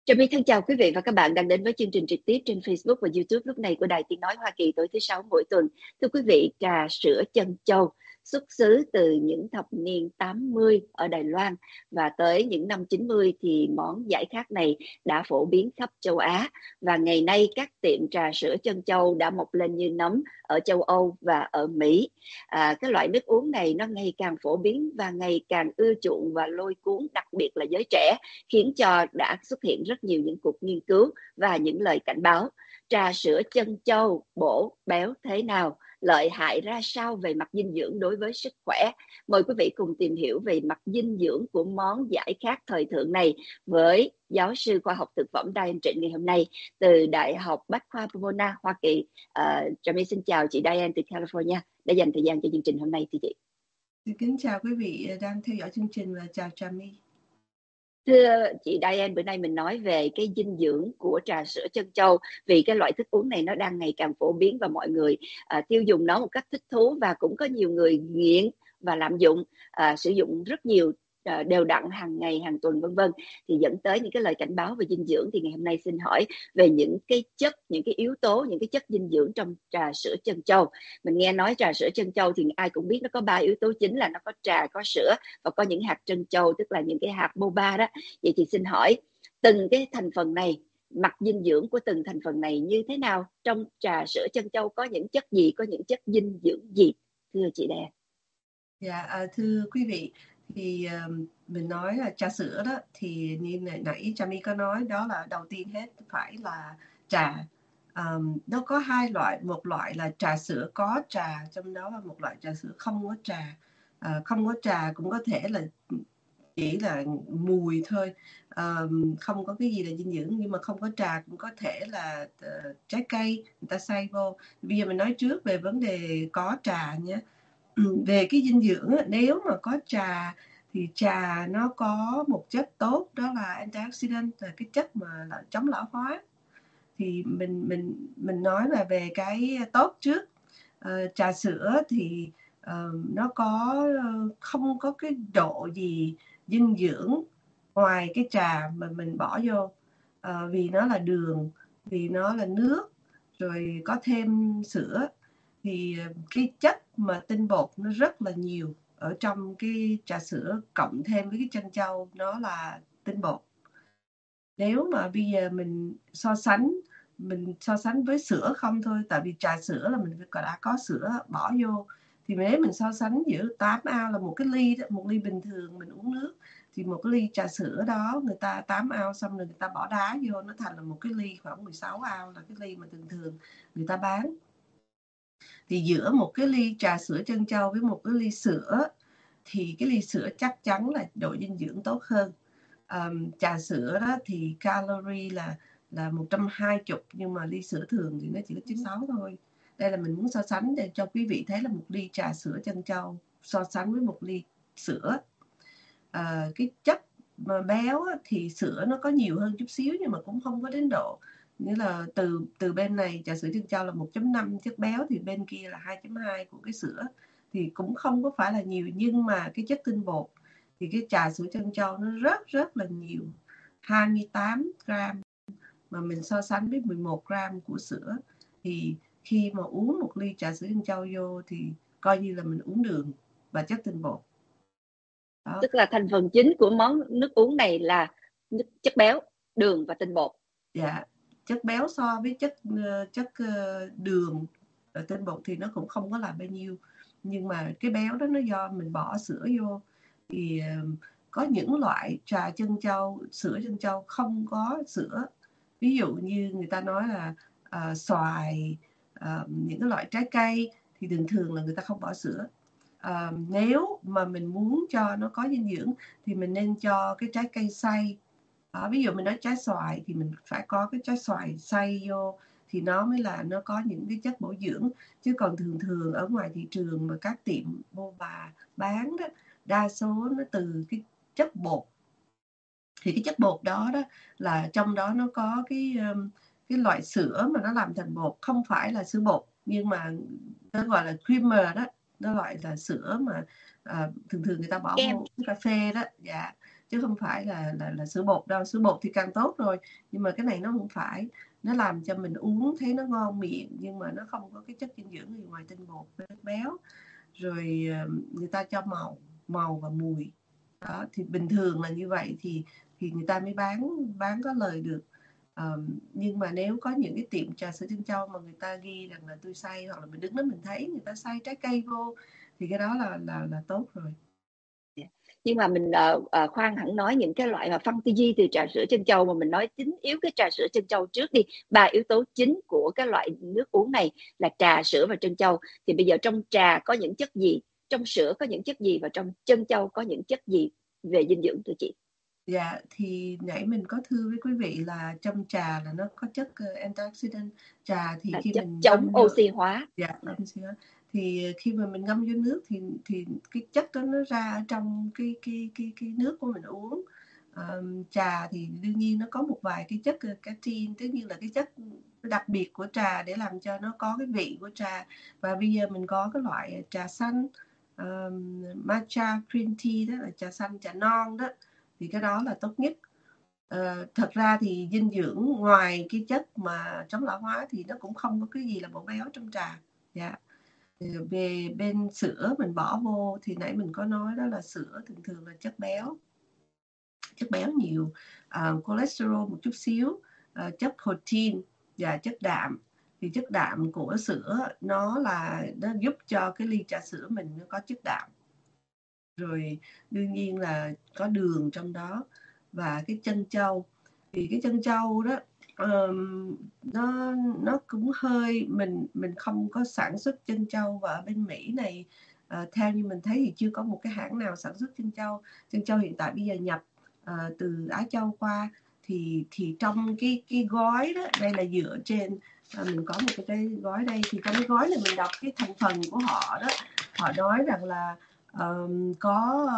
Trà My thân chào quý vị và các bạn đang đến với chương trình trực tiếp trên Facebook và YouTube lúc này của Đài Tiếng Nói Hoa Kỳ tối thứ Sáu mỗi tuần. Thưa quý vị, trà sữa chân châu xuất xứ từ những thập niên 80 ở Đài Loan và tới những năm 90 thì món giải khát này đã phổ biến khắp châu Á và ngày nay các tiệm trà sữa chân châu đã mọc lên như nấm ở châu Âu và ở Mỹ. Cái loại nước uống này nó ngày càng phổ biến và ngày càng ưa chuộng và lôi cuốn, đặc biệt là giới trẻ, khiến cho đã xuất hiện rất nhiều những cuộc nghiên cứu và những lời cảnh báo. Trà sữa chân châu bổ béo thế nào, lợi hại ra sao về mặt dinh dưỡng đối với sức khỏe? Mời quý vị cùng tìm hiểu về mặt dinh dưỡng của món giải khát thời thượng này với giáo sư khoa học thực phẩm Diane Trịnh ngày hôm nay từ Đại học Bách khoa Pomona, Hoa Kỳ. Trà My xin chào chị Diane từ California đã dành thời gian cho chương trình hôm nay thưa chị. Kính chào quý vị đang theo dõi chương trình và chào Trà My. Thưa chị Diane, bữa nay mình nói về cái dinh dưỡng của trà sữa chân châu, vì cái loại thức uống này nó đang ngày càng phổ biến và mọi người tiêu dùng nó một cách thích thú, và cũng có nhiều người nghiện và lạm dụng, sử dụng rất nhiều đều đặn hàng ngày, hàng tuần vân vân, thì dẫn tới những cái lời cảnh báo về dinh dưỡng. Thì ngày hôm nay xin hỏi về những cái chất, những cái yếu tố, những cái chất dinh dưỡng trong trà sữa chân châu. Mình nghe nói trà sữa chân châu thì ai cũng biết nó có 3 yếu tố chính là nó có trà, có sữa và có những hạt trân châu, tức là những cái hạt boba đó. Vậy thì xin hỏi từng cái thành phần này, mặt dinh dưỡng của từng thành phần này như thế nào? Trong trà sữa chân châu có những chất gì, có những chất dinh dưỡng gì? Thưa chị Đè. Dạ, thưa quý vị, thì mình nói là trà sữa đó thì như nãy Trà My có nói, đó là đầu tiên hết phải là trà. Nó có hai loại, một loại là trà sữa có trà, trong đó là một loại trà sữa không có trà. Không có trà cũng có thể là chỉ là mùi thôi, không có cái gì là dinh dưỡng, nhưng mà không có trà cũng có thể là trái cây người ta xay vô. Bây giờ mình nói trước về vấn đề có trà nhé. Về cái dinh dưỡng, nếu mà có trà thì trà nó có một chất tốt, đó là antioxidant, là cái chất mà là chống lão hóa. Thì mình nói là về cái tốt trước. Trà sữa thì nó không có cái độ gì dinh dưỡng ngoài cái trà mà mình bỏ vô, vì nó là đường, vì nó là nước, rồi có thêm sữa, thì cái chất mà tinh bột nó rất là nhiều ở trong cái trà sữa, cộng thêm với cái trân châu nó là tinh bột. Nếu mà bây giờ mình so sánh với sữa không thôi, tại vì trà sữa là mình đã có sữa bỏ vô, thì nếu mình so sánh giữa 8 ounce là một cái ly đó, một ly bình thường mình uống nước, thì một cái ly trà sữa đó người ta 8 ounce xong rồi người ta bỏ đá vô, nó thành là một cái ly khoảng 16 ounce, là cái ly mà thường thường người ta bán. Thì giữa một cái ly trà sữa trân châu với một cái ly sữa thì cái ly sữa chắc chắn là độ dinh dưỡng tốt hơn. Trà sữa đó thì calorie là 120, nhưng mà ly sữa thường thì nó chỉ có 96 thôi. Đây là mình muốn so sánh để cho quý vị thấy là một ly trà sữa trân châu so sánh với một ly sữa. Cái chất mà béo thì sữa nó có nhiều hơn chút xíu, nhưng mà cũng không có đến độ, nghĩa là từ bên này trà sữa trân châu là 1.5 chất béo, thì bên kia là 2.2 của cái sữa, thì cũng không có phải là nhiều. Nhưng mà cái chất tinh bột thì cái trà sữa trân châu nó rất là nhiều, 28 gram, mà mình so sánh với 11 gram của sữa, thì khi mà uống một ly trà sữa trân châu vô thì coi như là mình uống đường và chất tinh bột. Đó. Tức là thành phần chính của món nước uống này là chất béo, đường và tinh bột. Dạ, chất béo so với chất đường và tinh bột thì nó cũng không có là bao nhiêu, nhưng mà cái béo đó nó do mình bỏ sữa vô. Thì có những loại trà trân châu, sữa trân châu không có sữa, ví dụ như người ta nói là xoài, những cái loại trái cây thì thường là người ta không bỏ sữa. Nếu mà mình muốn cho nó có dinh dưỡng thì mình nên cho cái trái cây xay. Ví dụ mình nói trái xoài thì mình phải có cái trái xoài xay vô thì nó mới là nó có những cái chất bổ dưỡng. Chứ còn thường ở ngoài thị trường mà các tiệm boba bán đó, đa số nó từ cái chất bột. Thì cái chất bột đó là trong đó nó có cái loại sữa mà nó làm thành bột, không phải là sữa bột, nhưng mà nó gọi là creamer đó, nó gọi là sữa mà thường người ta bỏ vô cà phê đó. Dạ. chứ không phải là sữa bột đâu. Sữa bột thì càng tốt rồi, nhưng mà cái này nó không phải, nó làm cho mình uống thấy nó ngon miệng nhưng mà nó không có cái chất dinh dưỡng gì ngoài tinh bột với chất béo. Rồi người ta cho màu và mùi đó, thì bình thường là như vậy thì người ta mới bán có lời được. Nhưng mà nếu có những cái tiệm trà sữa Trân Châu mà người ta ghi rằng là tôi xay, hoặc là mình đứng đó mình thấy người ta xay trái cây vô, thì cái đó là tốt rồi. Nhưng mà mình khoan hẳn nói những cái loại mà phân tư duy từ trà sữa Trân Châu, mà mình nói chính yếu cái trà sữa Trân Châu trước đi. 3 yếu tố chính của cái loại nước uống này là trà, sữa và trân châu. Thì bây giờ trong trà có những chất gì, trong sữa có những chất gì, và trong trân châu có những chất gì về dinh dưỡng thưa chị? Dạ, thì nãy mình có thưa với quý vị là trong trà là nó có chất antioxidant. Trà thì khi Chất mình chống ngâm vô, oxy hóa. dạ, thì khi mà mình ngâm vô nước thì cái chất đó nó ra trong cái nước của mình uống. Trà thì đương nhiên nó có một vài cái chất caffeine, tất nhiên là cái chất đặc biệt của trà để làm cho nó có cái vị của trà. Và bây giờ mình có cái loại trà xanh, matcha green tea, đó là trà xanh, trà non đó, thì cái đó là tốt nhất. Thật ra thì dinh dưỡng ngoài cái chất mà chống lão hóa thì nó cũng không có cái gì là bổ béo trong trà. Dạ. Về bên sữa mình bỏ vô thì nãy mình có nói đó là sữa thường thường là chất béo nhiều, cholesterol một chút xíu, chất protein và chất đạm. Thì chất đạm của sữa nó giúp cho cái ly trà sữa mình nó có chất đạm. Rồi đương nhiên là có đường trong đó. Và cái trân châu, thì cái trân châu đó nó cũng hơi, mình không có sản xuất trân châu, và ở bên Mỹ này theo như mình thấy thì chưa có một cái hãng nào sản xuất trân châu. Trân châu hiện tại bây giờ nhập từ Á Châu qua, thì trong cái gói đó, đây là dựa trên mình có một cái gói đây, thì trong cái gói này mình đọc cái thành phần của họ đó, họ nói rằng là có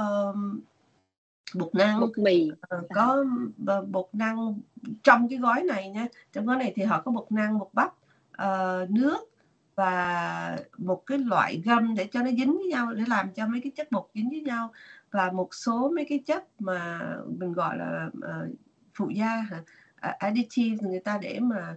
bột năng, Bột mì. có bột năng trong cái gói này nha. Trong gói này thì họ có bột năng, bột bắp, nước và một cái loại gum để cho nó dính với nhau, để làm cho mấy cái chất bột dính với nhau, và một số mấy cái chất mà mình gọi là phụ gia, additive, người ta để mà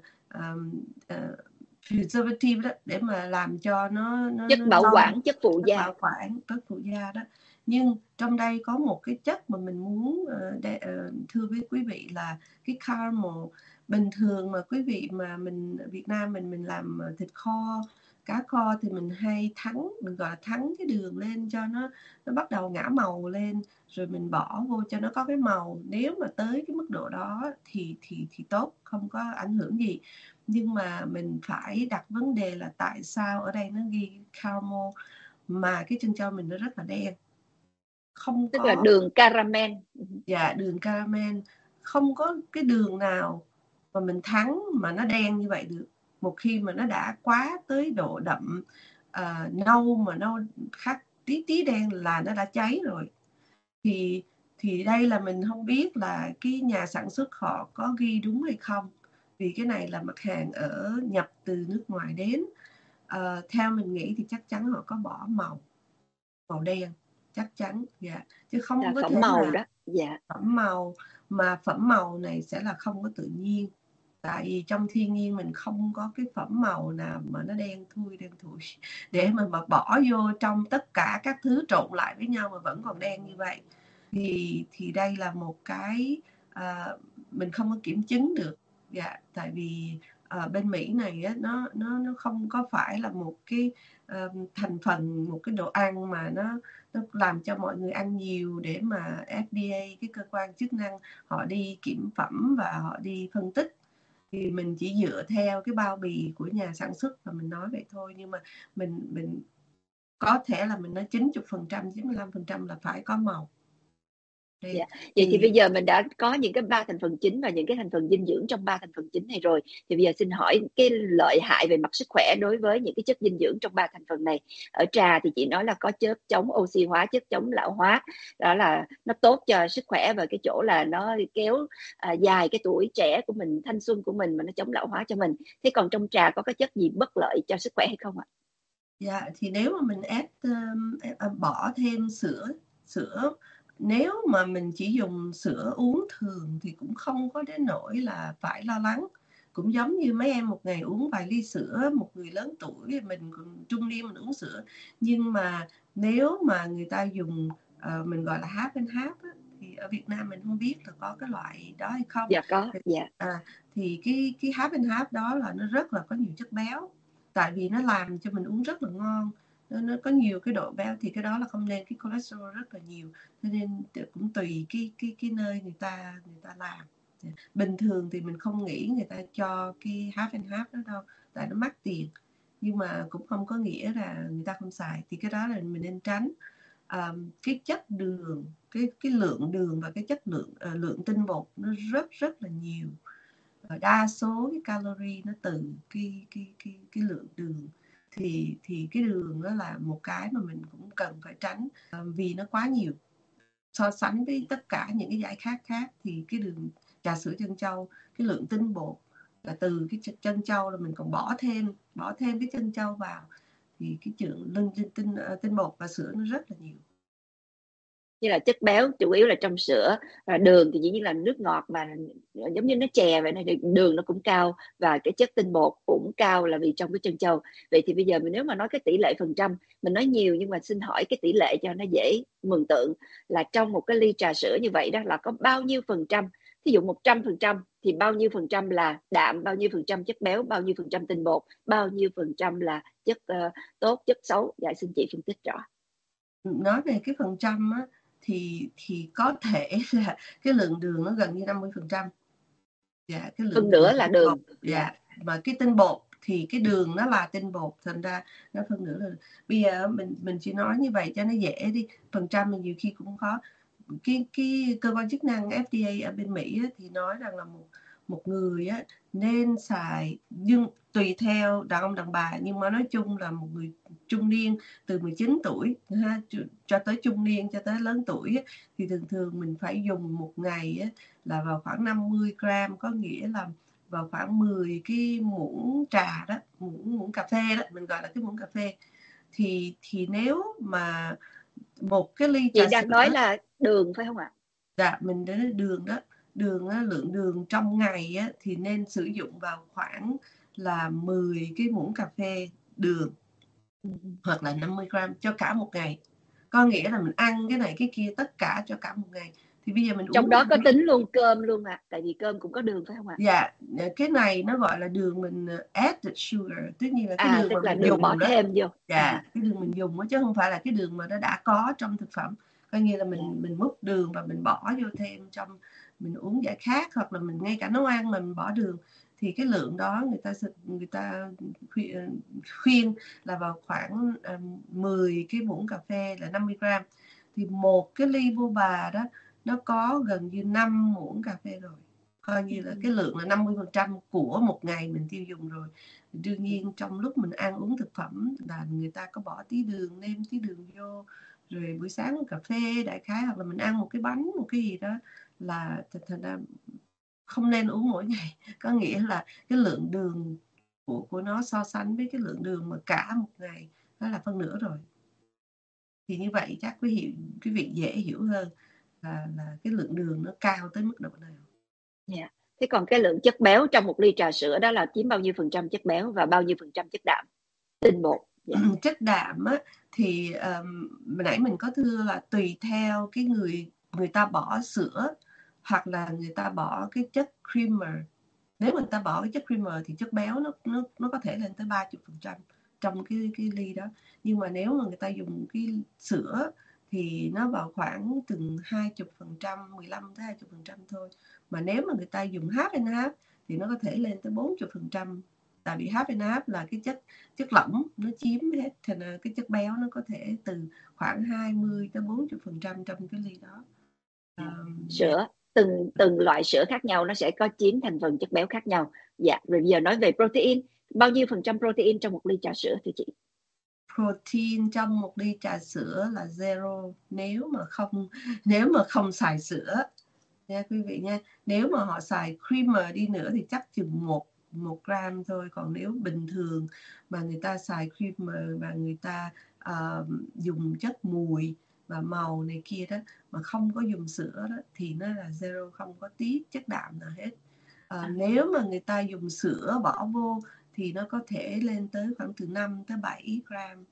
preservative đó, để mà làm cho nó chất bảo lâu, quản, chất phụ gia. bảo quản, chất phụ gia đó. Nhưng trong đây có một cái chất mà mình muốn thưa với quý vị là cái caramel. Bình thường mà quý vị mà mình Việt Nam mình làm thịt kho, cá kho thì mình hay mình gọi là thắng cái đường lên cho nó bắt đầu ngả màu lên, rồi mình bỏ vô cho nó có cái màu. Nếu mà tới cái mức độ đó thì tốt, không có ảnh hưởng gì. Nhưng mà mình phải đặt vấn đề là tại sao ở đây nó ghi caramel mà cái chân châu mình nó rất là đen, không Tức là có, đường caramel. dạ, đường caramel, không có cái đường nào mà mình thắng mà nó đen như vậy được. Một khi mà nó đã quá tới độ đậm nâu, mà nâu khác tí đen là nó đã cháy rồi. Thì đây là mình không biết là cái nhà sản xuất họ có ghi đúng hay không, vì cái này là mặt hàng nhập từ nước ngoài đến. Theo mình nghĩ thì chắc chắn họ có bỏ màu đen, chắc chắn, dạ. Chứ không Là có phẩm thể màu là đó. Dạ. phẩm màu, mà phẩm màu này sẽ là không có tự nhiên. Tại vì trong thiên nhiên mình không có cái phẩm màu nào mà nó đen thui để mà bỏ vô trong tất cả các thứ trộn lại với nhau mà vẫn còn đen như vậy. Thì đây là một cái mình không có kiểm chứng được. Dạ, tại vì bên Mỹ này á, nó không có phải là một cái thành phần, một cái đồ ăn mà nó làm cho mọi người ăn nhiều để mà FDA, cái cơ quan chức năng, họ đi kiểm phẩm và họ đi phân tích. Thì mình chỉ dựa theo cái bao bì của nhà sản xuất và mình nói vậy thôi. Nhưng mà mình có thể là mình nói 90%, 95% là phải có màu. Dạ. Vậy thì bây giờ mình đã có những cái 3 thành phần chính và những cái thành phần dinh dưỡng trong 3 thành phần chính này rồi. Thì bây giờ xin hỏi cái lợi hại về mặt sức khỏe đối với những cái chất dinh dưỡng trong 3 thành phần này. Ở trà thì chị nói là có chất chống oxy hóa, chất chống lão hóa. Đó là nó tốt cho sức khỏe và cái chỗ là nó kéo dài cái tuổi trẻ của mình, thanh xuân của mình, mà nó chống lão hóa cho mình. Thế còn trong trà có cái chất gì bất lợi cho sức khỏe hay không ạ? Dạ, thì nếu mà mình bỏ thêm sữa nếu mà mình chỉ dùng sữa uống thường thì cũng không có đến nỗi là phải lo lắng. Cũng giống như mấy em một ngày uống vài ly sữa, một người lớn tuổi, mình còn trung niên mình uống sữa. Nhưng mà nếu mà người ta dùng mình gọi là half and half á, thì ở Việt Nam mình không biết là có cái loại đó hay không. Dạ có, dạ. Thì cái half and half đó là nó rất là có nhiều chất béo, tại vì nó làm cho mình uống rất là ngon. Nó có nhiều cái độ béo thì cái đó là không nên, cái cholesterol rất là nhiều, cho nên cũng tùy cái nơi người ta làm. Bình thường thì mình không nghĩ người ta cho cái half and half đó đâu, tại nó mắc tiền, nhưng mà cũng không có nghĩa là người ta không xài, thì cái đó là mình nên tránh. Cái chất đường, cái lượng đường và cái chất lượng tinh bột nó rất là nhiều. Đa số cái calorie nó từ cái lượng đường, thì cái đường đó là một cái mà mình cũng cần phải tránh, vì nó quá nhiều. So sánh với tất cả những cái giải khác thì cái đường trà sữa trân châu, cái lượng tinh bột là từ cái trân châu, là mình còn bỏ thêm cái trân châu vào, thì cái lượng tinh bột và sữa nó rất là nhiều. Như là chất béo chủ yếu là trong sữa, và đường thì dĩ nhiên là nước ngọt mà giống như nó chè vậy này, thì đường nó cũng cao và cái chất tinh bột cũng cao là vì trong cái trân châu. Vậy thì bây giờ nếu mà nói cái tỷ lệ phần trăm, mình nói nhiều nhưng mà xin hỏi cái tỷ lệ cho nó dễ mường tượng, là trong một cái ly trà sữa như vậy đó là có bao nhiêu phần trăm, ví dụ 100% thì bao nhiêu phần trăm là đạm, bao nhiêu phần trăm chất béo, bao nhiêu phần trăm tinh bột, bao nhiêu phần trăm là chất tốt, chất xấu? Dạ xin chị phân tích rõ. Nói về cái phần trăm á, thì có thể là cái lượng đường nó gần như 50%. Dạ, cái lượng Phần nữa đường là tinh bột. đường. Dạ, mà cái tinh bột thì cái đường nó là tinh bột, thành ra nó phân nửa là. Bây giờ mình chỉ nói như vậy cho nó dễ đi, phần trăm mình nhiều khi cũng khó. Cái cơ quan chức năng FDA ở bên Mỹ á, thì nói rằng là một người á, nên xài, nhưng tùy theo đàn ông đàn bà, nhưng mà nói chung là một người trung niên từ 19 tuổi ha, cho tới trung niên, cho tới lớn tuổi á, thì thường mình phải dùng một ngày á, là vào khoảng 50 gram, có nghĩa là vào khoảng 10 cái muỗng trà đó, muỗng cà phê đó, mình gọi là cái muỗng cà phê. Thì nếu mà một cái ly Chị trà đang sữa, nói là đường phải không ạ? dạ, mình đến đường đó. Lượng đường trong ngày á, thì nên sử dụng vào khoảng là 10 cái muỗng cà phê đường, hoặc là 50 gram cho cả một ngày. Có nghĩa là mình ăn cái này cái kia tất cả cho cả một ngày. Thì bây giờ mình Trong uống đó một có ly. tính luôn cơm luôn ạ, tại vì cơm cũng có đường phải không ạ? Dạ, cái này nó gọi là đường mình added sugar, tất nhiên là cái đường mà Tức là mình đường bỏ dùng đó. thêm vô. Dạ, cái đường mình dùng đó, chứ không phải là cái đường mà nó đã có trong thực phẩm. Coi như là mình múc đường và mình bỏ vô thêm trong, mình uống giải khát, hoặc là mình ngay cả nấu ăn mà mình bỏ đường, thì cái lượng đó người ta khuyên là vào khoảng 10 cái muỗng cà phê là 50 gram. Thì một cái ly vô bà đó nó có gần như 5 muỗng cà phê rồi, coi như là cái lượng là 50% của một ngày mình tiêu dùng rồi. Đương nhiên trong lúc mình ăn uống thực phẩm là người ta có bỏ tí đường, nêm tí đường vô, rồi buổi sáng uống cà phê đại khái, hoặc là mình ăn một cái bánh, một cái gì đó, là thành ra không nên uống mỗi ngày. Có nghĩa là cái lượng đường của nó so sánh với cái lượng đường mà cả một ngày nó là phân nửa rồi. Thì như vậy chắc quý vị dễ hiểu hơn là cái lượng đường nó cao tới mức độ nào. Yeah. Thế còn cái lượng chất béo trong một ly trà sữa đó là chiếm bao nhiêu phần trăm chất béo và bao nhiêu phần trăm chất đạm, tinh bột? Yeah. Chất đạm á, thì nãy mình có thưa là tùy theo cái người ta bỏ sữa, hoặc là người ta bỏ cái chất creamer. Nếu người ta bỏ cái chất creamer thì chất béo nó có thể lên tới 30% trong cái ly đó. Nhưng mà nếu mà người ta dùng cái sữa thì nó vào khoảng từng 20%, 15 tới 20% thôi. Mà nếu mà người ta dùng half and half thì nó có thể lên tới 40%. Tại vì half and half là cái chất lỏng nó chiếm hết, thành ra cái chất béo nó có thể từ khoảng 20 tới 40% trong cái ly đó. Sữa, từng loại sữa khác nhau nó sẽ có chiếm thành phần chất béo khác nhau. Dạ, rồi giờ nói về protein, bao nhiêu phần trăm protein trong một ly trà sữa thưa chị? Protein trong một ly trà sữa là zero, nếu mà không xài sữa nha quý vị nha. Nếu mà họ xài creamer đi nữa thì chắc chừng một gram thôi. Còn nếu bình thường mà người ta xài creamer và người ta dùng chất mùi và màu này kia đó, mà không có dùng sữa đó thì nó là zero, không có tí chất đạm nào hết. Nếu mà người ta dùng sữa bỏ vô thì nó có thể lên tới khoảng từ 5 tới 7 gram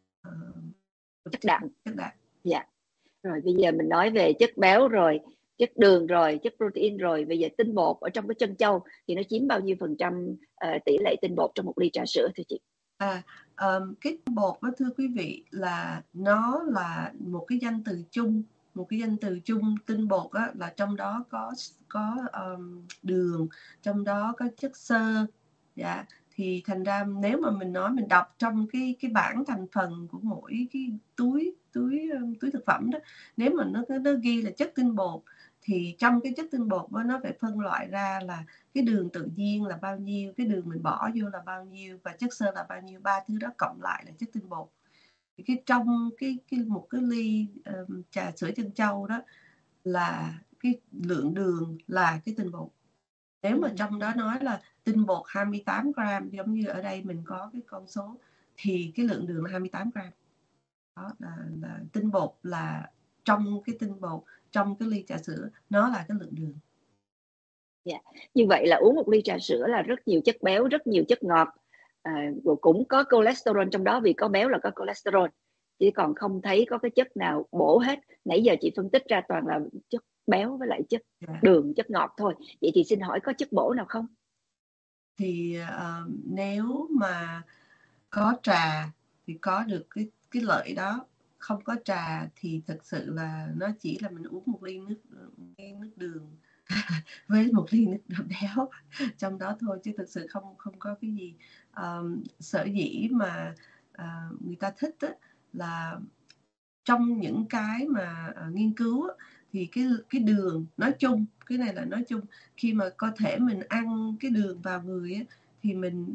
chất đạm. Chất đạm. Dạ. Rồi bây giờ mình nói về chất béo rồi, chất đường rồi, chất protein rồi, bây giờ tinh bột ở trong cái trân châu thì nó chiếm bao nhiêu phần trăm tỷ lệ tinh bột trong 1 ly trà sữa thưa chị? Cái tinh bột đó thưa quý vị là nó là một cái danh từ chung. Tinh bột đó là trong đó có đường, trong đó có chất xơ. Dạ, thì thành ra nếu mà mình đọc trong cái bảng thành phần của mỗi cái túi thực phẩm đó, nếu mà nó ghi là chất tinh bột thì trong cái chất tinh bột đó nó phải phân loại ra là cái đường tự nhiên là bao nhiêu, cái đường mình bỏ vô là bao nhiêu và chất xơ là bao nhiêu, ba thứ đó cộng lại là chất tinh bột. Thì trong một cái ly trà sữa trân châu đó là cái lượng đường là cái tinh bột. Nếu mà trong đó nói là tinh bột 28 gram, giống như ở đây mình có cái con số, thì cái lượng đường là 28 gram. Đó là tinh bột, là trong cái tinh bột, trong cái ly trà sữa, nó là cái lượng đường. Yeah. Như vậy là uống 1 ly trà sữa là rất nhiều chất béo, rất nhiều chất ngọt, cũng có cholesterol trong đó, vì có béo là có cholesterol, chỉ còn không thấy có cái chất nào bổ hết. Nãy giờ chị phân tích ra toàn là chất béo với lại chất đường, chất ngọt thôi. Vậy thì xin hỏi có chất bổ nào không? Thì nếu mà có trà thì có được cái lợi đó, không có trà thì thực sự là nó chỉ là mình uống một ly nước đường với một ly nước béo trong đó thôi, chứ thực sự không có cái gì. Sở dĩ mà người ta thích là trong những cái mà nghiên cứu thì cái đường nói chung, cái này là nói chung, khi mà cơ thể mình ăn cái đường vào người thì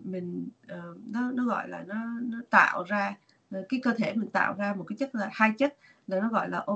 nó gọi là nó tạo ra, cái cơ thể mình tạo ra một cái chất, là hai chất, là nó gọi là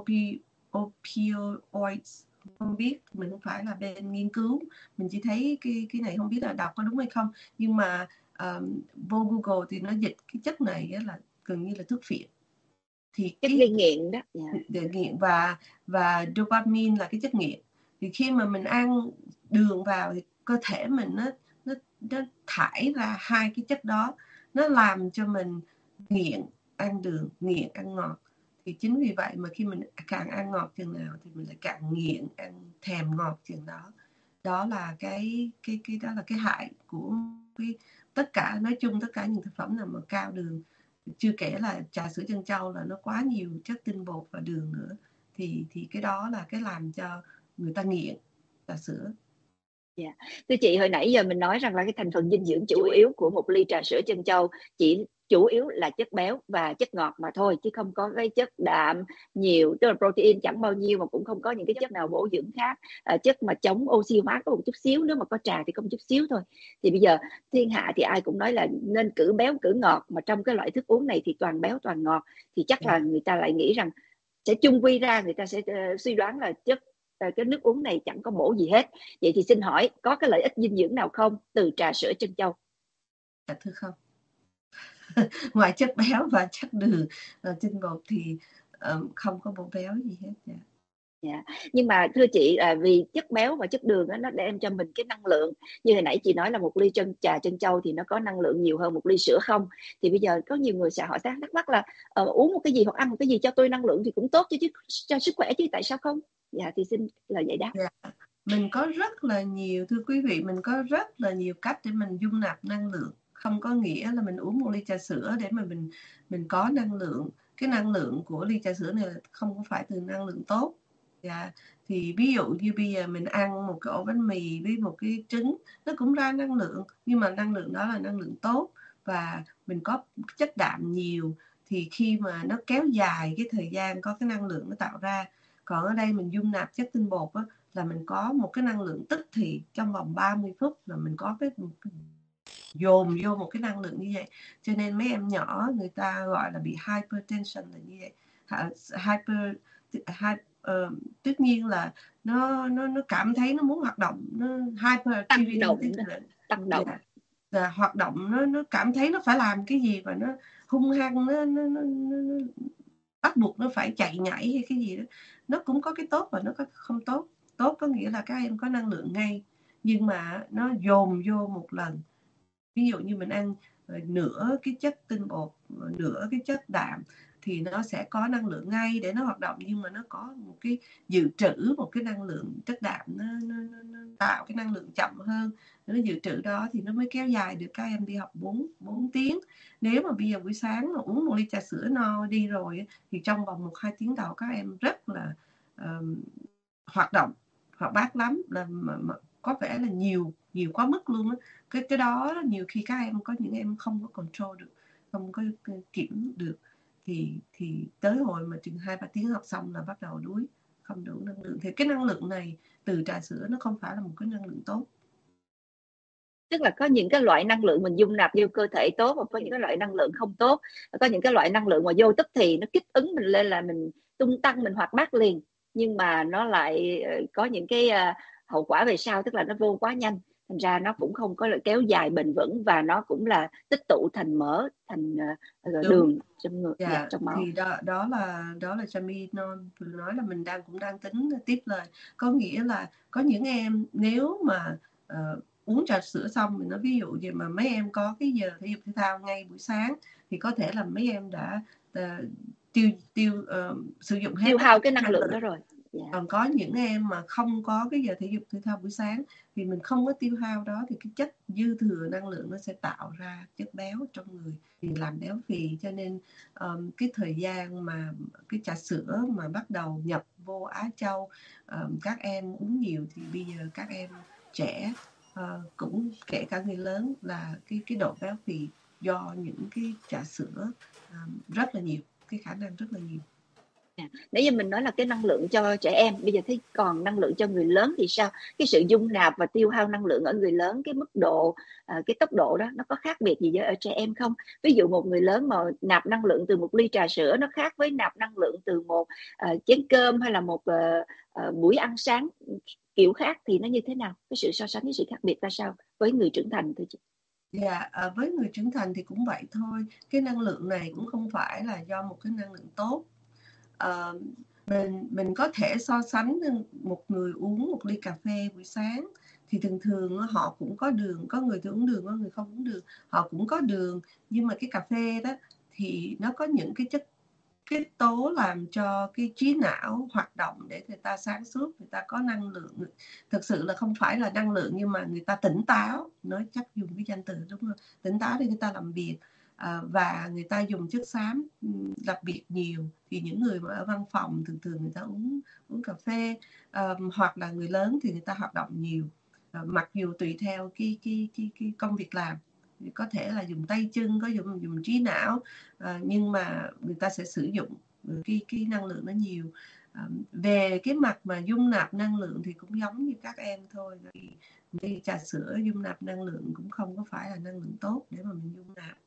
opioids. Không biết, mình không phải là bên nghiên cứu, mình chỉ thấy cái này, không biết là đọc có đúng hay không, nhưng mà vô Google thì nó dịch cái chất này là gần như là thuốc phiện. Thì chất gây nghiện đó. Để nghiện, và dopamine là cái chất nghiện. Thì khi mà mình ăn đường vào thì cơ thể mình nó thải ra hai cái chất đó, nó làm cho mình nghiện ăn đường, nghiện ăn ngọt. Thì chính vì vậy mà khi mình càng ăn ngọt chừng nào thì mình lại càng nghiện ăn thèm ngọt chừng đó. Đó là cái đó là cái hại của tất cả, nói chung tất cả những thực phẩm nào mà cao đường, chưa kể là trà sữa trân châu là nó quá nhiều chất tinh bột và đường nữa, thì cái đó là cái làm cho người ta nghiện trà sữa. Yeah. Thưa chị, hồi nãy giờ mình nói rằng là cái thành phần dinh dưỡng chủ yếu của 1 ly trà sữa trân châu chỉ chủ yếu là chất béo và chất ngọt mà thôi, chứ không có cái chất đạm nhiều, tức là protein chẳng bao nhiêu, mà cũng không có những cái chất nào bổ dưỡng khác. Chất mà chống oxy hóa có một chút xíu, nếu mà có trà thì có một chút xíu thôi. Thì bây giờ thiên hạ thì ai cũng nói là nên cử béo cử ngọt, mà trong cái loại thức uống này thì toàn béo toàn ngọt, thì chắc là người ta lại nghĩ rằng sẽ chung quy ra, người ta sẽ suy đoán là cái nước uống này chẳng có bổ gì hết. Vậy thì xin hỏi có cái lợi ích dinh dưỡng nào không từ trà sữa trân châu? Dạ thưa không. Ngoài chất béo và chất đường và tinh bột thì không có bổ béo gì hết. Yeah. Nhưng mà thưa chị, vì chất béo và chất đường đó, nó đem cho mình cái năng lượng, như hồi nãy chị nói là 1 ly trà trân châu thì nó có năng lượng nhiều hơn 1 ly sữa không, thì bây giờ có nhiều người sẽ hỏi thắc mắc là uống một cái gì hoặc ăn một cái gì cho tôi năng lượng thì cũng tốt cho sức khỏe chứ, tại sao không? Dạ thì xin lời giải đáp. Mình có rất là nhiều, thưa quý vị, mình có rất là nhiều cách để mình dung nạp năng lượng. Không có nghĩa là mình uống một ly trà sữa để mà mình có năng lượng. Cái năng lượng của ly trà sữa này không phải từ năng lượng tốt. Thì ví dụ như bây giờ mình ăn một cái ổ bánh mì với một cái trứng, nó cũng ra năng lượng, nhưng mà năng lượng đó là năng lượng tốt và mình có chất đạm nhiều, thì khi mà nó kéo dài cái thời gian có cái năng lượng nó tạo ra. Còn ở đây mình dung nạp chất tinh bột là mình có một cái năng lượng tức thì trong vòng 30 phút là mình có cái dồn vô một cái năng lượng như vậy. Cho nên mấy em nhỏ người ta gọi là bị hypertension là như vậy. Tất nhiên là nó cảm thấy nó muốn hoạt động, nó hyperactivity, tăng động. Là hoạt động, nó cảm thấy nó phải làm cái gì và nó hung hăng, nó bắt buộc nó phải chạy nhảy hay cái gì đó. Nó cũng có cái tốt và nó có không tốt. Tốt có nghĩa là các em có năng lượng ngay, nhưng mà nó dồn vô một lần. Ví dụ như mình ăn nửa cái chất tinh bột, nửa cái chất đạm thì nó sẽ có năng lượng ngay để nó hoạt động, nhưng mà nó có một cái dự trữ một cái năng lượng chất đạm, nó tạo cái năng lượng chậm hơn. Nó dự trữ đó thì nó mới kéo dài được các em đi học 4 tiếng. Nếu mà bây giờ buổi sáng mà uống một ly trà sữa no đi rồi thì trong vòng 1-2 tiếng đầu các em rất là hoạt động, hoạt bát lắm, là mà có vẻ là nhiều quá mức luôn á. Cái đó nhiều khi các em, có những em không có control được, không có kiểm được, thì tới hồi mà chừng 2-3 tiếng học xong là bắt đầu đuối, không đủ năng lượng. Thì cái năng lượng này từ trà sữa nó không phải là một cái năng lượng tốt. Tức là có những cái loại năng lượng mình dung nạp vô cơ thể tốt, và có những cái loại năng lượng không tốt. Có những cái loại năng lượng mà vô tức thì nó kích ứng mình lên là mình tung tăng, mình hoạt bát liền, nhưng mà nó lại có những cái hậu quả về sau, tức là nó vô quá nhanh, thành ra nó cũng không có kéo dài bền vững, và nó cũng là tích tụ thành mỡ, thành đường trong người, trong máu. Thì đó là Jamie vừa nói là mình cũng đang tính tiếp lời. Có nghĩa là có những em nếu mà uống trà sữa xong, mình nói ví dụ vậy mà mấy em có cái giờ thể dục thể thao ngay buổi sáng thì có thể là mấy em đã sử dụng hết tiêu hao cái năng lượng đó rồi. Còn có những em mà không có cái giờ thể dục thể thao buổi sáng thì mình không có tiêu hao đó, thì cái chất dư thừa năng lượng nó sẽ tạo ra chất béo trong người thì làm béo phì. Cho nên cái thời gian mà cái trà sữa mà bắt đầu nhập vô Á Châu, các em uống nhiều, thì bây giờ các em trẻ cũng kể cả người lớn là cái độ béo phì do những cái trà sữa rất là nhiều, cái khả năng rất là nhiều. Nãy giờ mình nói là cái năng lượng cho trẻ em, bây giờ thấy còn năng lượng cho người lớn thì sao? Cái sự dung nạp và tiêu hao năng lượng ở người lớn, cái mức độ, cái tốc độ đó nó có khác biệt gì với ở trẻ em không? Ví dụ một người lớn mà nạp năng lượng từ một ly trà sữa nó khác với nạp năng lượng từ một chén cơm hay là một buổi ăn sáng kiểu khác, thì nó như thế nào? Cái sự so sánh, cái sự khác biệt ra sao với người trưởng thành thưa chị? Với người trưởng thành thì cũng vậy thôi. Cái năng lượng này cũng không phải là do một cái năng lượng tốt. Mình có thể so sánh một người uống một ly cà phê buổi sáng thì thường họ cũng có đường, có người thì uống đường, có người không uống đường, họ cũng có đường, nhưng mà cái cà phê đó thì nó có những cái cái tố làm cho cái trí não hoạt động để người ta sáng suốt, người ta có năng lượng. Thực sự là không phải là năng lượng, nhưng mà người ta tỉnh táo, nói chắc dùng cái danh từ đúng không, tỉnh táo để người ta làm việc. Và người ta dùng chất xám đặc biệt nhiều, thì những người mà ở văn phòng thường người ta uống cà phê, hoặc là người lớn thì người ta hoạt động nhiều, mặc dù tùy theo cái công việc làm, có thể là dùng tay chân, có dùng trí não, nhưng mà người ta sẽ sử dụng cái năng lượng nó nhiều. Về cái mặt mà dung nạp năng lượng thì cũng giống như các em thôi, vì trà sữa dung nạp năng lượng cũng không có phải là năng lượng tốt để mà mình dung nạp.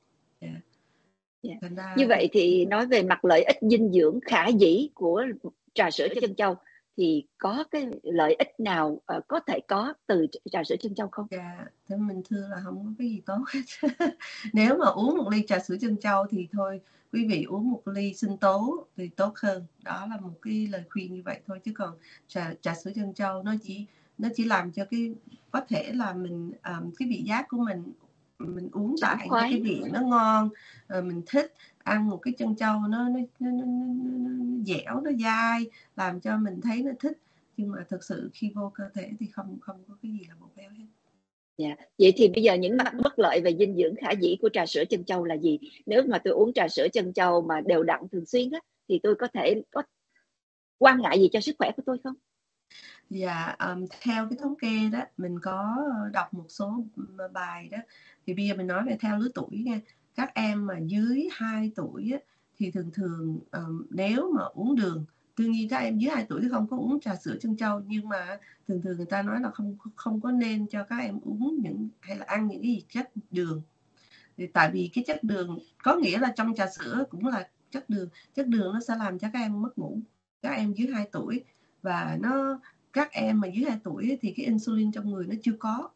Như vậy thì nói về mặt lợi ích dinh dưỡng khả dĩ của trà sữa trân châu thì có cái lợi ích nào có thể có từ trà sữa trân châu không? Thế mình thưa là không có cái gì tốt hết. Nếu mà uống một ly trà sữa trân châu thì thôi, quý vị uống một ly sinh tố thì tốt hơn. Đó là một cái lời khuyên như vậy thôi, chứ còn trà sữa trân châu nó chỉ làm cho có thể là mình cái vị giác của mình uống tại cái vị nó ngon, mình thích ăn một cái trân châu nó dẻo, nó dai, làm cho mình thấy nó thích, nhưng mà thực sự khi vô cơ thể thì không có cái gì là bột béo hết. Vậy thì bây giờ những mặt bất lợi về dinh dưỡng khả dĩ của trà sữa trân châu là gì? Nếu mà tôi uống trà sữa trân châu mà đều đặn thường xuyên á, thì tôi có thể có quan ngại gì cho sức khỏe của tôi không? Theo cái thống kê đó, mình có đọc một số bài đó, thì bây giờ mình nói về theo lứa tuổi nha. Các em mà dưới 2 tuổi á, thì thường nếu mà uống đường, tuy nhiên các em dưới 2 tuổi thì không có uống trà sữa trân châu, nhưng mà thường người ta nói là không có nên cho các em uống hay là ăn những cái gì chất đường. Thì tại vì cái chất đường có nghĩa là trong trà sữa cũng là chất đường nó sẽ làm cho các em mất ngủ, các em dưới 2 tuổi. Và các em mà dưới 2 tuổi thì cái insulin trong người nó chưa có,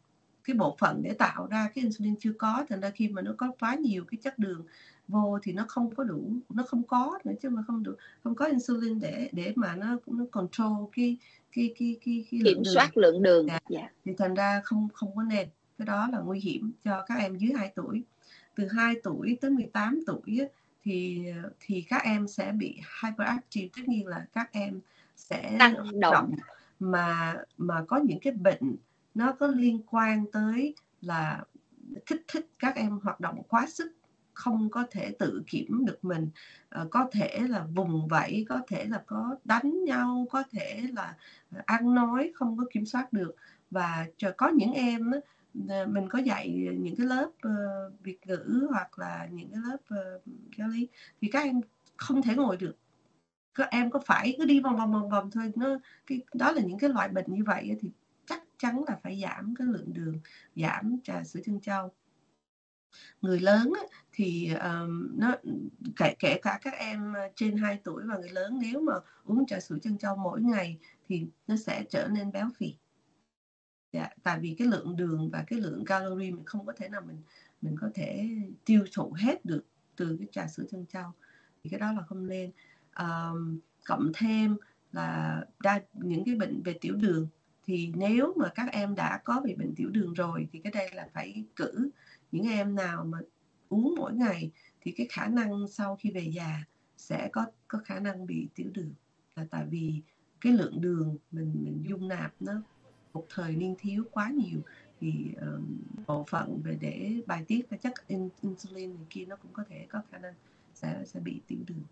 cái bộ phận để tạo ra cái insulin chưa có, thành ra khi mà nó có quá nhiều cái chất đường vô thì nó không có đủ, nó không có nữa chứ mà không có insulin để mà nó control cái lượng Kiểm đường. soát lượng đường. Thì thành ra không có nên, cái đó là nguy hiểm cho các em dưới 2 tuổi. Từ 2 tuổi tới 18 tuổi thì các em sẽ bị hyperactive, tất nhiên là các em sẽ tăng động mà có những cái bệnh nó có liên quan tới là kích thích các em hoạt động quá sức, không có thể tự kiểm được mình, có thể là vùng vẫy, có thể là có đánh nhau, có thể là ăn nói không có kiểm soát được. Và có những em đó, mình có dạy những cái lớp Việt ngữ hoặc là những cái lớp giáo lý thì các em không thể ngồi được, các em có phải cứ đi vòng vòng thôi. Đó là những cái loại bệnh như vậy thì chắc chắn là phải giảm cái lượng đường, giảm trà sữa trân châu. Người lớn thì nó kể cả các em trên 2 tuổi và người lớn, nếu mà uống trà sữa trân châu mỗi ngày thì nó sẽ trở nên béo phì. Tại vì cái lượng đường và cái lượng calorie mình không có thể nào mình có thể tiêu thụ hết được từ cái trà sữa trân châu, thì cái đó là không nên. Cộng thêm là những cái bệnh về tiểu đường, thì nếu mà các em đã có bị bệnh tiểu đường rồi thì cái đây là phải cử những em nào mà uống mỗi ngày thì cái khả năng sau khi về già sẽ có khả năng bị tiểu đường, là tại vì cái lượng đường mình dung nạp nó một thời niên thiếu quá nhiều, thì bộ phận về để bài tiết các chất insulin này kia nó cũng có thể có khả năng sẽ bị tiểu đường.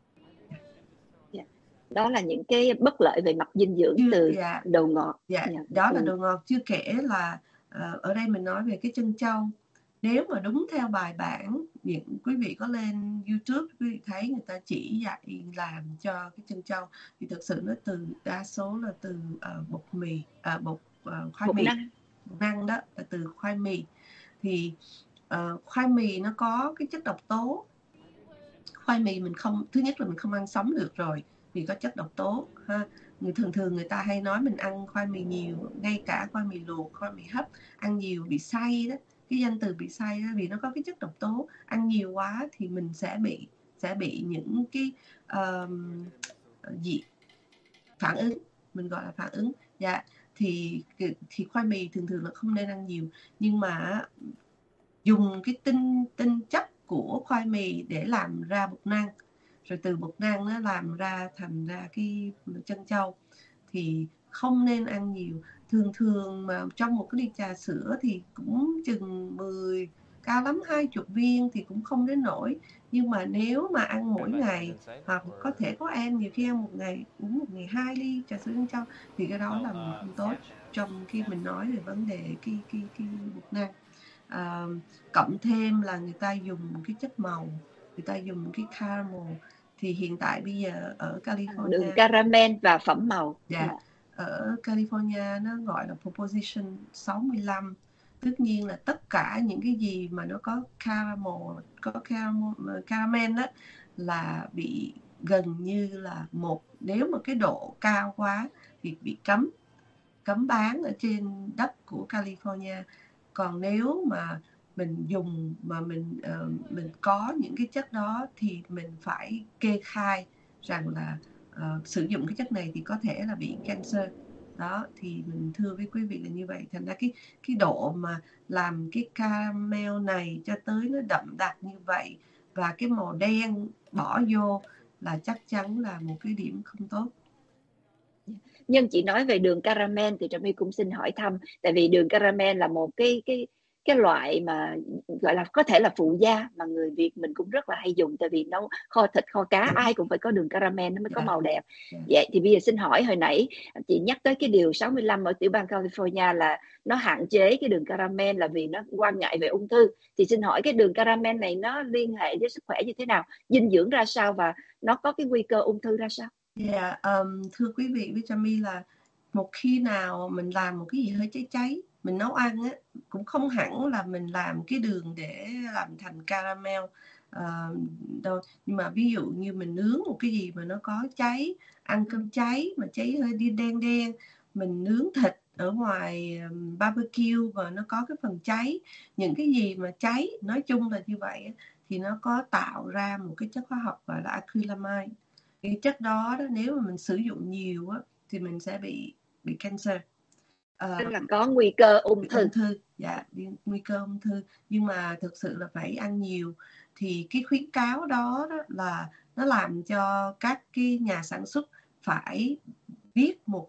Đó là những cái bất lợi về mặt dinh dưỡng từ đồ ngọt. Đó là đồ ngọt. Chưa kể là ở đây mình nói về cái trân châu. Nếu mà đúng theo bài bản, những quý vị có lên YouTube, quý vị thấy người ta chỉ dạy làm cho cái trân châu thì thực sự nó đa số là từ bột mì, khoai mì, bột năng đó là từ khoai mì. Thì khoai mì nó có cái chất độc tố. Khoai mì thứ nhất là mình không ăn sống được rồi vì có chất độc tố ha. Thường người ta hay nói mình ăn khoai mì nhiều, ngay cả khoai mì luộc, khoai mì hấp ăn nhiều bị say đó. Cái danh từ bị say đó vì nó có cái chất độc tố, ăn nhiều quá thì mình sẽ bị những cái phản ứng, mình gọi là phản ứng. Thì khoai mì thường là không nên ăn nhiều, nhưng mà dùng cái tinh chất của khoai mì để làm ra bột năng, rồi từ bột năng nó làm ra thành ra cái trân châu thì không nên ăn nhiều. Thường mà trong một cái ly trà sữa thì cũng chừng 10, cao lắm 20 viên thì cũng không đến nỗi. Nhưng mà nếu mà ăn mỗi ngày, hoặc có thể có em nhiều khi ăn một ngày uống 2 ly trà sữa trân châu thì cái đó là không tốt trong khi mình nói về vấn đề cái bột năng. Cộng thêm là người ta dùng cái chất màu, người ta dùng cái caramel. Thì hiện tại bây giờ ở California, đường caramel và phẩm màu. Ở California nó gọi là Proposition 65. Tất nhiên là tất cả những cái gì mà nó có caramel đó là bị gần như là nếu mà cái độ cao quá thì bị cấm bán ở trên đất của California. Còn nếu mà mình dùng mà mình có những cái chất đó thì mình phải kê khai rằng là sử dụng cái chất này thì có thể là bị cancer. Đó, thì mình thưa với quý vị là như vậy. Thành ra cái độ mà làm cái caramel này cho tới nó đậm đặc như vậy và cái màu đen bỏ vô là chắc chắn là một cái điểm không tốt. Nhưng chị nói về đường caramel thì Trà My cũng xin hỏi thăm, tại vì đường caramel là một cái loại mà gọi là có thể là phụ gia mà người Việt mình cũng rất là hay dùng, tại vì nấu kho thịt kho cá ai cũng phải có đường caramel nó mới có màu đẹp. Vậy thì bây giờ xin hỏi, hồi nãy chị nhắc tới cái điều 65 ở tiểu bang California là nó hạn chế cái đường caramel là vì nó quan ngại về ung thư, thì xin hỏi cái đường caramel này nó liên hệ với sức khỏe như thế nào, dinh dưỡng ra sao và nó có cái nguy cơ ung thư ra sao? Thưa quý vị với Trà My là một khi nào mình làm một cái gì hơi cháy, mình nấu ăn á, cũng không hẳn là mình làm cái đường để làm thành caramel đâu. Nhưng mà ví dụ như mình nướng một cái gì mà nó có cháy, ăn cơm cháy mà cháy hơi đi đen, mình nướng thịt ở ngoài barbecue và nó có cái phần cháy, những cái gì mà cháy nói chung là như vậy thì nó có tạo ra một cái chất hóa học gọi là acrylamide. Cái chất đó nếu mà mình sử dụng nhiều thì mình sẽ bị cancer. Tức là có nguy cơ ung thư. Dạ, nguy cơ ung thư. Nhưng mà thực sự là phải ăn nhiều. Thì cái khuyến cáo đó là nó làm cho các cái nhà sản xuất phải viết một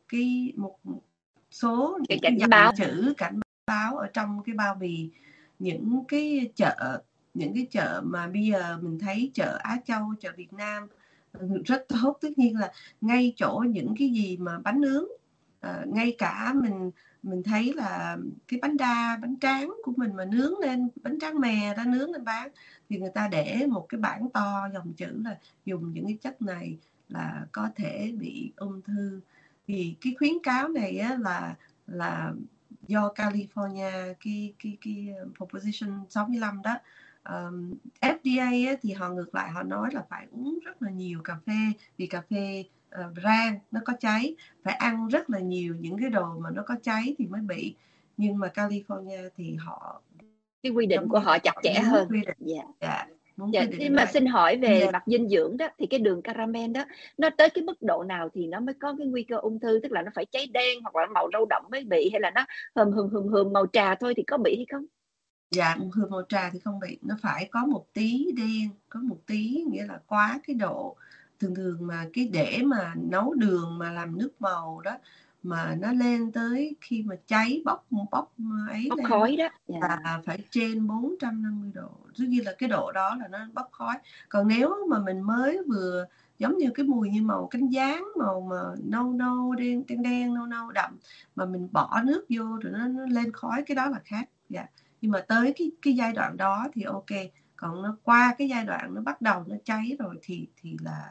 số những cái dòng chữ cảnh báo ở trong cái bao bì. Những cái chợ mà bây giờ mình thấy chợ Á Châu, chợ Việt Nam rất tốt. Tất nhiên là ngay chỗ những cái gì mà bánh nướng, ngay cả mình thấy là cái bánh đa, bánh tráng của mình mà nướng lên, bánh tráng mè đã nướng lên bán thì người ta để một cái bảng to dòng chữ là dùng những cái chất này là có thể bị ung thư. Thì cái khuyến cáo này là do California, cái Proposition 65 đó. FDA thì họ ngược lại, họ nói là phải uống rất là nhiều cà phê, vì cà phê rang nó có cháy, phải ăn rất là nhiều những cái đồ mà nó có cháy thì mới bị. Nhưng mà California thì họ cái quy định của họ chặt chẽ hơn. Nhưng mà xin hỏi về mặt dinh dưỡng đó, thì cái đường caramel đó nó tới cái mức độ nào thì nó mới có cái nguy cơ ung thư? Tức là nó phải cháy đen hoặc là màu nâu đậm mới bị, hay là nó hừm màu trà thôi thì có bị hay không? Dạ, hương màu trà thì không bị, nó phải có một tí đen, có một tí, nghĩa là quá cái độ. Thường mà cái để mà nấu đường mà làm nước màu đó mà nó lên tới khi mà cháy bốc ấy bốc lên khói đó là phải trên 450 độ. Tất nhiên là cái độ đó là nó bốc khói. Còn nếu mà mình mới vừa giống như cái mùi như màu cánh gián, màu mà nâu đen nâu đậm mà mình bỏ nước vô rồi nó lên khói, cái đó là khác. Dạ. Nhưng mà tới cái giai đoạn đó thì ok. Còn nó qua cái giai đoạn nó bắt đầu nó cháy rồi thì là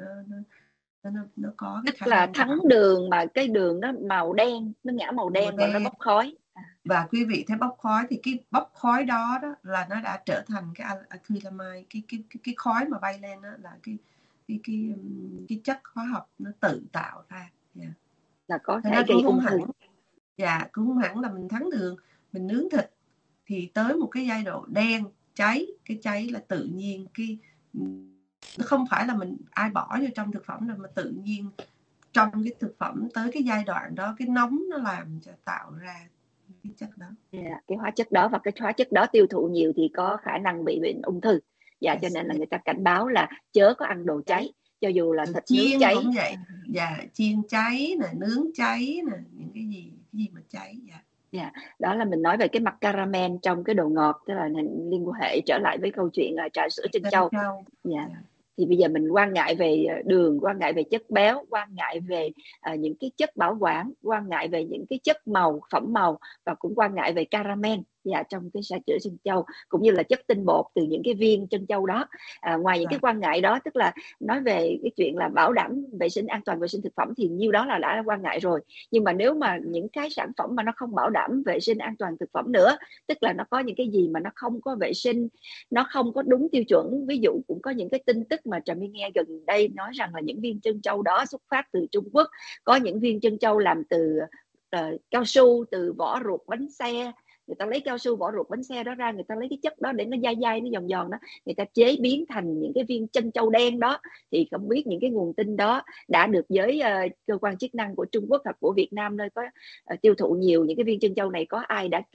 nó có cái tức là thắng đường mà cái đường nó màu đen, nó ngã màu đen và nó bốc khói. Và quý vị thấy bốc khói thì cái bốc khói đó là nó đã trở thành cái acrylamide, cái khói mà bay lên đó là cái chất hóa học nó tự tạo ra. Là có thể gây ung thư. Dạ, cũng không hẳn là mình thắng đường. Mình nướng thịt thì tới một cái giai đoạn đen cháy, cái cháy là tự nhiên, nó không phải là mình ai bỏ vô trong thực phẩm đâu, mà tự nhiên trong cái thực phẩm tới cái giai đoạn đó cái nóng nó làm cho tạo ra cái chất đó. Cái hóa chất đó, và cái hóa chất đó tiêu thụ nhiều thì có khả năng bị bệnh ung thư. Cho nên là người ta cảnh báo là chớ có ăn đồ cháy, cho dù là thịt nướng cháy cũng vậy. Chiên cháy nè, nướng cháy nè, những cái gì mà cháy. Đó là mình nói về cái mặt caramel trong cái đồ ngọt, tức là liên hệ trở lại với câu chuyện là trà sữa trân châu. Thì bây giờ mình quan ngại về đường, quan ngại về chất béo, quan ngại về những cái chất bảo quản, quan ngại về những cái chất phẩm màu, và cũng quan ngại về caramel trong cái trà sữa trân châu, cũng như là chất tinh bột từ những cái viên trân châu đó. Ngoài những cái quan ngại đó, tức là nói về cái chuyện là bảo đảm vệ sinh, an toàn vệ sinh thực phẩm thì nhiêu đó là đã quan ngại rồi. Nhưng mà nếu mà những cái sản phẩm mà nó không bảo đảm vệ sinh an toàn thực phẩm nữa, tức là nó có những cái gì mà nó không có vệ sinh, nó không có đúng tiêu chuẩn. Ví dụ cũng có những cái tin tức mà Trà My nghe gần đây nói rằng là những viên trân châu đó xuất phát từ Trung Quốc, có những viên trân châu làm từ cao su, từ vỏ ruột bánh xe. Người ta lấy cao su, vỏ ruột bánh xe đó ra, người ta lấy cái chất đó để nó dai dai, nó giòn giòn đó, người ta chế biến thành những cái viên trân châu đen đó. Thì không biết những cái nguồn tin đó đã được giới cơ quan chức năng của Trung Quốc hoặc của Việt Nam nơi có tiêu thụ nhiều những cái viên trân châu này, có ai đã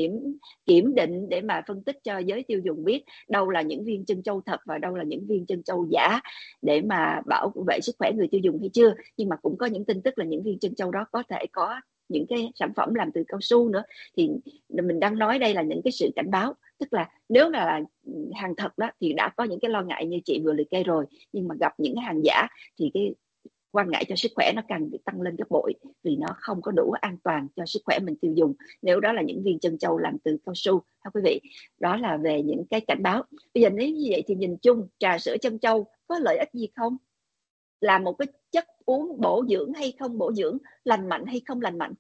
kiểm định để mà phân tích cho giới tiêu dùng biết đâu là những viên trân châu thật và đâu là những viên trân châu giả, để mà bảo vệ sức khỏe người tiêu dùng hay chưa? Nhưng mà cũng có những tin tức là những viên trân châu đó có thể có những cái sản phẩm làm từ cao su nữa. Thì mình đang nói đây là những cái sự cảnh báo, tức là nếu là hàng thật đó thì đã có những cái lo ngại như chị vừa liệt kê rồi, nhưng mà gặp những cái hàng giả thì cái quan ngại cho sức khỏe nó càng được tăng lên gấp bội, vì nó không có đủ an toàn cho sức khỏe mình tiêu dùng nếu đó là những viên trân châu làm từ cao su. Thưa quý vị, đó là về những cái cảnh báo. Bây giờ nếu như vậy thì nhìn chung trà sữa trân châu có lợi ích gì không? Là một cái chất uống bổ dưỡng hay không bổ dưỡng, lành mạnh hay không lành mạnh?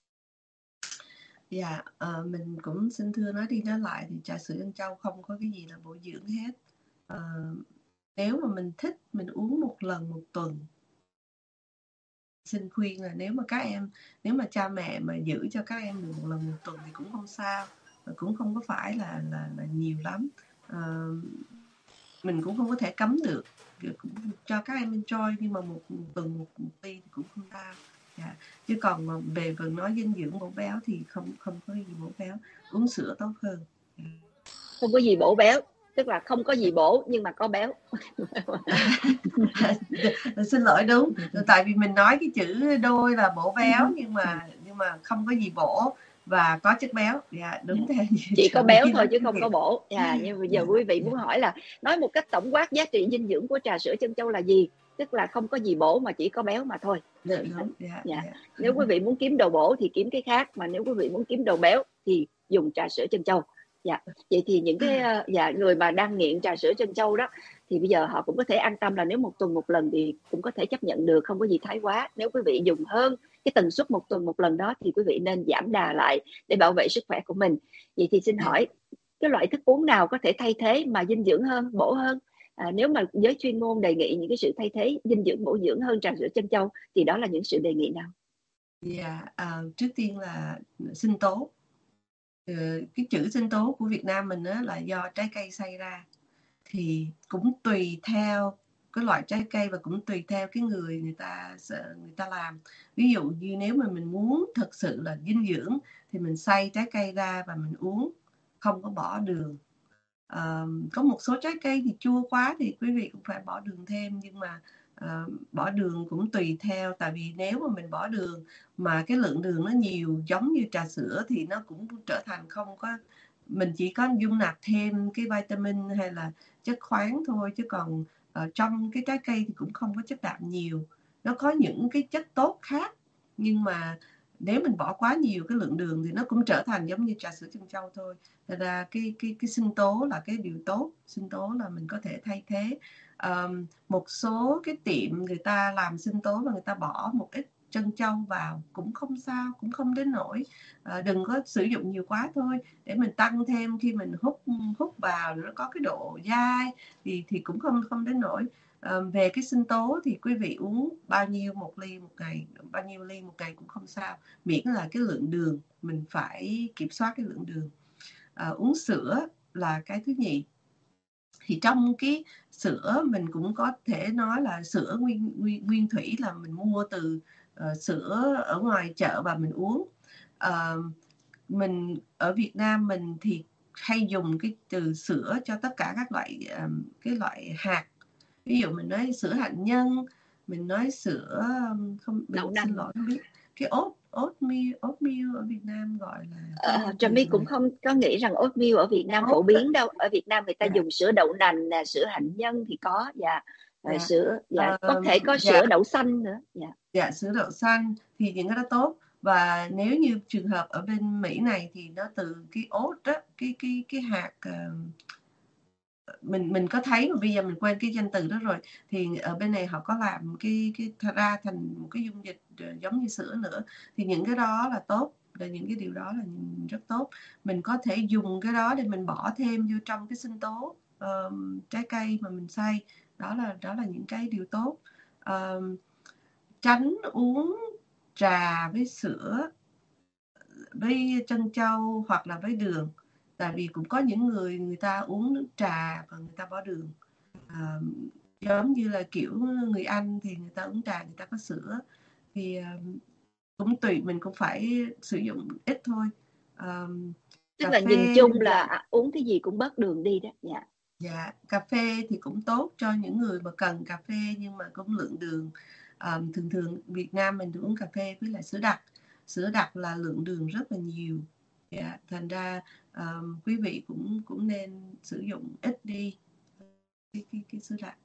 Mình cũng xin thưa nói đi nói lại thì trà sữa trân châu không có cái gì là bổ dưỡng hết. Nếu mà mình thích, mình uống một lần một tuần xin khuyên là nếu mà cha mẹ mà giữ cho các em được một lần một tuần thì cũng không sao, cũng không có phải là nhiều lắm. Mình cũng không có thể cấm được, cũng cho các em enjoy, nhưng mà một tuần một ly thì cũng không sao. Chứ còn mà về phần nói dinh dưỡng bổ béo thì không có gì bổ béo, uống sữa tốt hơn. Không có gì bổ béo, tức là không có gì bổ nhưng mà có béo. Xin lỗi, đúng, tại vì mình nói cái chữ đôi là bổ béo, nhưng mà không có gì bổ và có chất béo. Đúng thế. Chỉ có béo thôi chứ không có bổ. Nhưng bây giờ quý vị muốn hỏi là nói một cách tổng quát giá trị dinh dưỡng của trà sữa Trân Châu là gì, tức là không có gì bổ mà chỉ có béo mà thôi. Đúng. Nếu quý vị muốn kiếm đồ bổ thì kiếm cái khác, mà nếu quý vị muốn kiếm đồ béo thì dùng trà sữa Trân Châu. Vậy thì những cái người mà đang nghiện trà sữa Trân Châu đó thì bây giờ họ cũng có thể an tâm là nếu một tuần một lần thì cũng có thể chấp nhận được, không có gì thái quá. Nếu quý vị dùng hơn cái tần suất một tuần một lần đó thì quý vị nên giảm đà lại để bảo vệ sức khỏe của mình. Vậy thì xin hỏi cái loại thức uống nào có thể thay thế mà dinh dưỡng hơn, bổ hơn? Nếu mà giới chuyên môn đề nghị những cái sự thay thế dinh dưỡng bổ dưỡng hơn trà sữa Trân Châu thì đó là những sự đề nghị nào? Trước tiên là sinh tố. Cái chữ sinh tố của Việt Nam mình là do trái cây xay ra, thì cũng tùy theo cái loại trái cây và cũng tùy theo cái người ta làm. Ví dụ như nếu mà mình muốn thực sự là dinh dưỡng thì mình xay trái cây ra và mình uống, không có bỏ đường. Có một số trái cây thì chua quá thì quý vị cũng phải bỏ đường thêm, nhưng mà bỏ đường cũng tùy theo, tại vì nếu mà mình bỏ đường mà cái lượng đường nó nhiều giống như trà sữa thì nó cũng trở thành không có, mình chỉ có dung nạp thêm cái vitamin hay là chất khoáng thôi, chứ còn trong cái trái cây thì cũng không có chất đạm nhiều. Nó có những cái chất tốt khác, nhưng mà nếu mình bỏ quá nhiều cái lượng đường thì nó cũng trở thành giống như trà sữa Trân Châu thôi. Thật ra cái sinh tố là cái điều tốt, sinh tố là mình có thể thay thế. Một số cái tiệm người ta làm sinh tố và người ta bỏ một ít trân châu vào cũng không sao, cũng không đến nỗi. Đừng có sử dụng nhiều quá thôi, để mình tăng thêm khi mình hút vào nó có cái độ dai thì cũng không đến nỗi. Về cái sinh tố thì quý vị uống bao nhiêu một ly một ngày, bao nhiêu ly một ngày cũng không sao, miễn là cái lượng đường mình phải kiểm soát cái lượng đường. Uống sữa là cái thứ nhì. Thì trong cái sữa mình cũng có thể nói là sữa nguyên thủy là mình mua từ sữa ở ngoài chợ và mình uống. Mình ở Việt Nam mình thì hay dùng cái từ sữa cho tất cả các loại hạt. Ví dụ mình nói sữa hạnh nhân, mình nói sữa Đậu nành. xin lỗi không biết cái oatmeal ở Việt Nam gọi là Trà My cũng không có nghĩ rằng oatmeal ở Việt Nam phổ biến đâu. Ở Việt Nam người ta dùng sữa đậu nành nè, sữa hạnh nhân thì có, sữa có thể có sữa đậu xanh nữa. Sữa đậu xanh thì những cái đó tốt. Và nếu như trường hợp ở bên Mỹ này thì nó từ cái oat đó, cái hạt, mình có thấy mà bây giờ mình quên cái danh từ đó rồi, thì ở bên này họ có làm cái ra thành một cái dung dịch giống như sữa nữa, thì những cái đó là tốt, là những cái điều đó là rất tốt. Mình có thể dùng cái đó để mình bỏ thêm vô trong cái sinh tố trái cây mà mình xay, đó là những cái điều tốt. Tránh uống trà với sữa với trân châu hoặc là với đường, tại vì cũng có những người ta uống nước trà và người ta bỏ đường. Giống như là kiểu người Anh thì người ta uống trà, người ta có sữa, thì cũng tùy, mình cũng phải sử dụng ít thôi. Tức là nhìn chung là uống cái gì cũng bớt đường đi đó. Cà phê thì cũng tốt cho những người mà cần cà phê nhưng mà cũng lượng đường. Thường Việt Nam mình uống cà phê với lại sữa đặc là lượng đường rất là nhiều. Thành ra quý vị cũng nên sử dụng ít đi cái sữa đặc.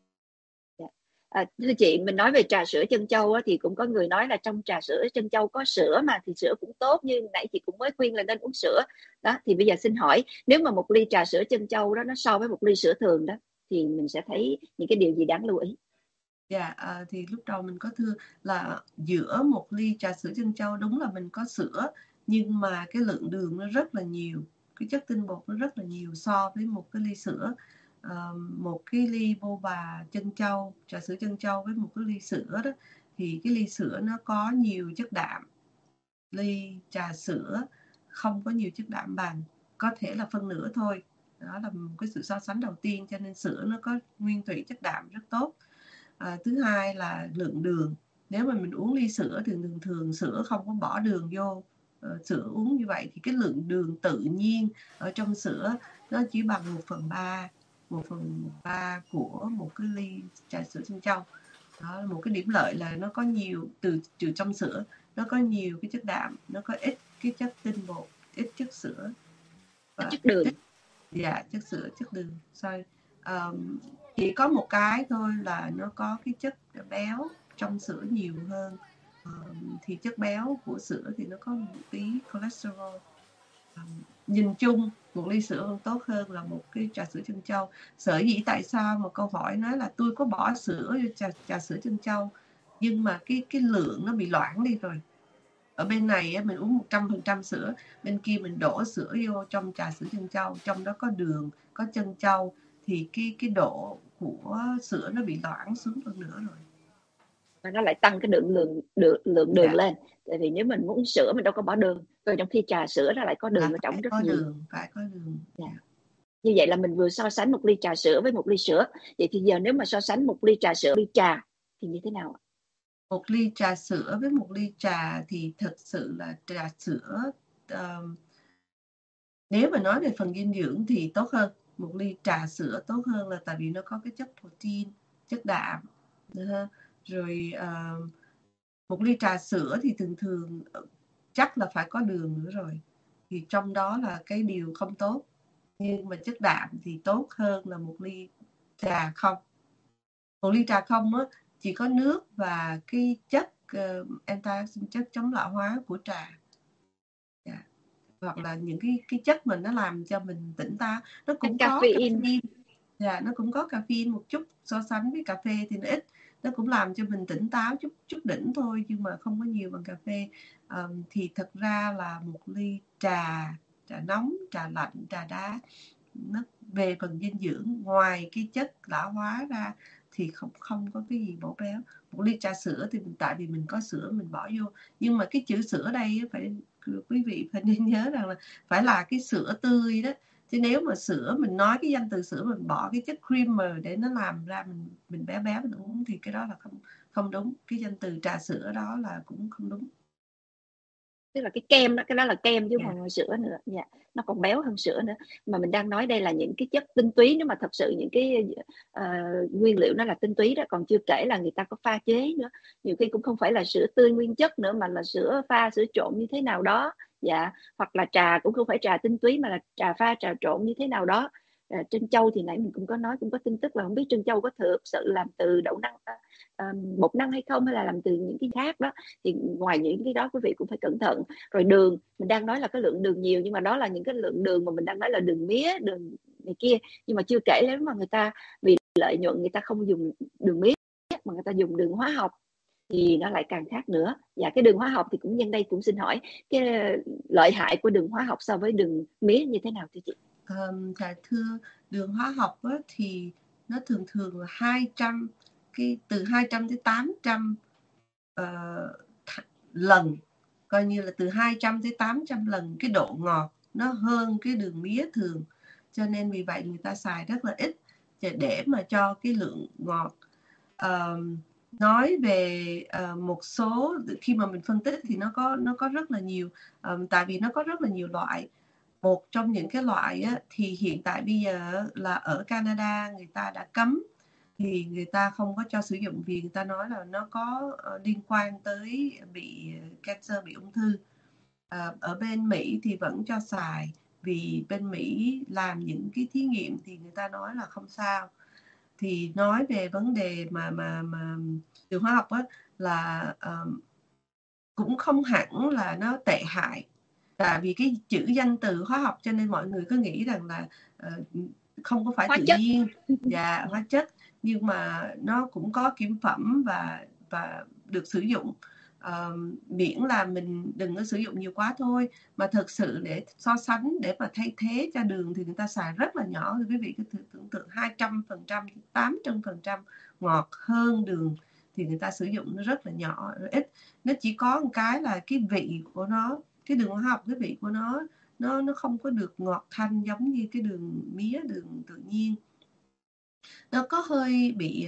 Thưa chị, mình nói về trà sữa Trân Châu á, thì cũng có người nói là trong trà sữa Trân Châu có sữa mà, thì sữa cũng tốt, như nãy chị cũng mới khuyên là nên uống sữa đó. Thì bây giờ xin hỏi, nếu mà một ly trà sữa Trân Châu đó nó so với một ly sữa thường đó thì mình sẽ thấy những cái điều gì đáng lưu ý? Thì lúc đầu mình có thưa là giữa một ly trà sữa Trân Châu đúng là mình có sữa, nhưng mà cái lượng đường nó rất là nhiều, cái chất tinh bột nó rất là nhiều so với một cái ly sữa. Một cái ly boba Trân Châu, trà sữa Trân Châu với một cái ly sữa đó thì cái ly sữa nó có nhiều chất đạm, ly trà sữa không có nhiều chất đạm bằng, có thể là phân nửa thôi. Đó là một cái sự so sánh đầu tiên, cho nên sữa nó có nguyên thủy chất đạm rất tốt. Thứ hai là lượng đường. Nếu mà mình uống ly sữa thì thường sữa không có bỏ đường vô, sữa uống như vậy thì cái lượng đường tự nhiên ở trong sữa nó chỉ bằng 1/3 của một cái ly trà sữa trân châu. Đó là một cái điểm lợi, là nó có nhiều, từ trong sữa nó có nhiều cái chất đạm, nó có ít cái chất tinh bột, ít chất sữa và chất đường. chất sữa, chất đường. Chỉ có một cái thôi là nó có cái chất béo trong sữa nhiều hơn. Thì chất béo của sữa thì nó có một tí cholesterol. Nhìn chung một ly sữa vẫn tốt hơn là một cái trà sữa trân châu. Sở dĩ tại sao mà câu hỏi nói là tôi có bỏ sữa vô trà sữa trân châu, nhưng mà cái lượng nó bị loãng đi rồi. Ở bên này mình uống 100% sữa, bên kia mình đổ sữa vô trong trà sữa trân châu, trong đó có đường, có trân châu, thì cái độ của sữa nó bị loãng xuống hơn nữa rồi. Và nó lại tăng cái lượng đường lên. Tại vì nếu mình muốn sữa mình đâu có bỏ đường, rồi trong khi trà sữa nó lại có đường ở trong rất nhiều. Phải có đường. Như vậy là mình vừa so sánh một ly trà sữa với một ly sữa. Vậy thì giờ nếu mà so sánh một ly trà sữa, ly trà thì như thế nào? Một ly trà sữa với một ly trà thì thực sự là trà sữa, nếu mà nói về phần dinh dưỡng thì tốt hơn. Một ly trà sữa tốt hơn là tại vì nó có cái chất protein, chất đạm. Rồi một ly trà sữa thì thường chắc là phải có đường nữa rồi, thì trong đó là cái điều không tốt. Nhưng mà chất đạm thì tốt hơn là một ly trà không. Một ly trà không á, chỉ có nước và cái chất antioxidant, chất chống lão hóa của trà. Hoặc là những cái chất mình nó làm cho mình tỉnh táo. Nó cũng có caffeine. Nó cũng có caffeine một chút, so sánh với cà phê thì nó ít. Nó cũng làm cho mình tỉnh táo chút đỉnh thôi, nhưng mà không có nhiều bằng cà phê. Thì thật ra là một ly trà nóng, trà lạnh, trà đá, nó về phần dinh dưỡng ngoài cái chất lão hóa ra thì không có cái gì bổ béo. Một ly trà sữa thì tại vì mình có sữa mình bỏ vô, nhưng mà cái chữ sữa đây phải, quý vị phải nên nhớ rằng là phải là cái sữa tươi đó. Chứ nếu mà sữa, mình nói cái danh từ sữa mình bỏ cái chất creamer để nó làm ra mình béo mình uống thì cái đó là không đúng. Cái danh từ trà sữa đó là cũng không đúng. Tức là cái kem đó, cái đó là kem chứ không phải sữa nữa. Nó còn béo hơn sữa nữa. Mà mình đang nói đây là những cái chất tinh túy, nếu mà thật sự những cái nguyên liệu nó là tinh túy đó, còn chưa kể là người ta có pha chế nữa. Nhiều khi cũng không phải là sữa tươi nguyên chất nữa, mà là sữa pha, sữa trộn như thế nào đó. Hoặc là trà cũng không phải trà tinh túy, mà là trà pha, trà trộn như thế nào đó. Trân châu thì nãy mình cũng có nói, cũng có tin tức là không biết trân châu có thực sự làm từ đậu năng, bột năng hay không, hay là làm từ những cái khác đó. Thì ngoài những cái đó quý vị cũng phải cẩn thận. Rồi đường, mình đang nói là cái lượng đường nhiều, nhưng mà đó là những cái lượng đường mà mình đang nói là đường mía, đường này kia. Nhưng mà chưa kể nếu mà người ta vì lợi nhuận người ta không dùng đường mía mà người ta dùng đường hóa học thì nó lại càng khác nữa. Và cái đường hóa học thì cũng nhân đây cũng xin hỏi cái lợi hại của đường hóa học so với đường mía như thế nào thưa chị? Thưa, đường hóa học á, thì nó thường là 200, từ 200 tới 800 lần, coi như là từ 200 tới 800 lần cái độ ngọt nó hơn cái đường mía thường. Cho nên vì vậy người ta xài rất là ít để mà cho cái lượng ngọt. Nói về một số, khi mà mình phân tích thì nó có rất là nhiều, tại vì nó có rất là nhiều loại. Một trong những cái loại á, thì hiện tại bây giờ là ở Canada người ta đã cấm, thì người ta không có cho sử dụng vì người ta nói là nó có liên quan tới bị cancer, bị ung thư. Ở bên Mỹ thì vẫn cho xài, vì bên Mỹ làm những cái thí nghiệm thì người ta nói là không sao. Thì nói về vấn đề mà đường hóa học á, là cũng không hẳn là nó tệ hại. Tại vì cái chữ danh từ hóa học cho nên mọi người cứ nghĩ rằng là không có phải hóa tự chất. nhiên và hóa chất, nhưng mà nó cũng có kiểm phẩm và được sử dụng, miễn là mình đừng có sử dụng nhiều quá thôi. Mà thực sự để so sánh, để mà thay thế cho đường thì người ta xài rất là nhỏ. Thì quý vị cứ tưởng tượng 200%, 800% ngọt hơn đường thì người ta sử dụng nó rất là nhỏ, ít. Nó chỉ có một cái là cái vị của nó, cái đường hóa học, cái vị của nó không có được ngọt thanh giống như cái đường mía, đường tự nhiên. Nó có hơi bị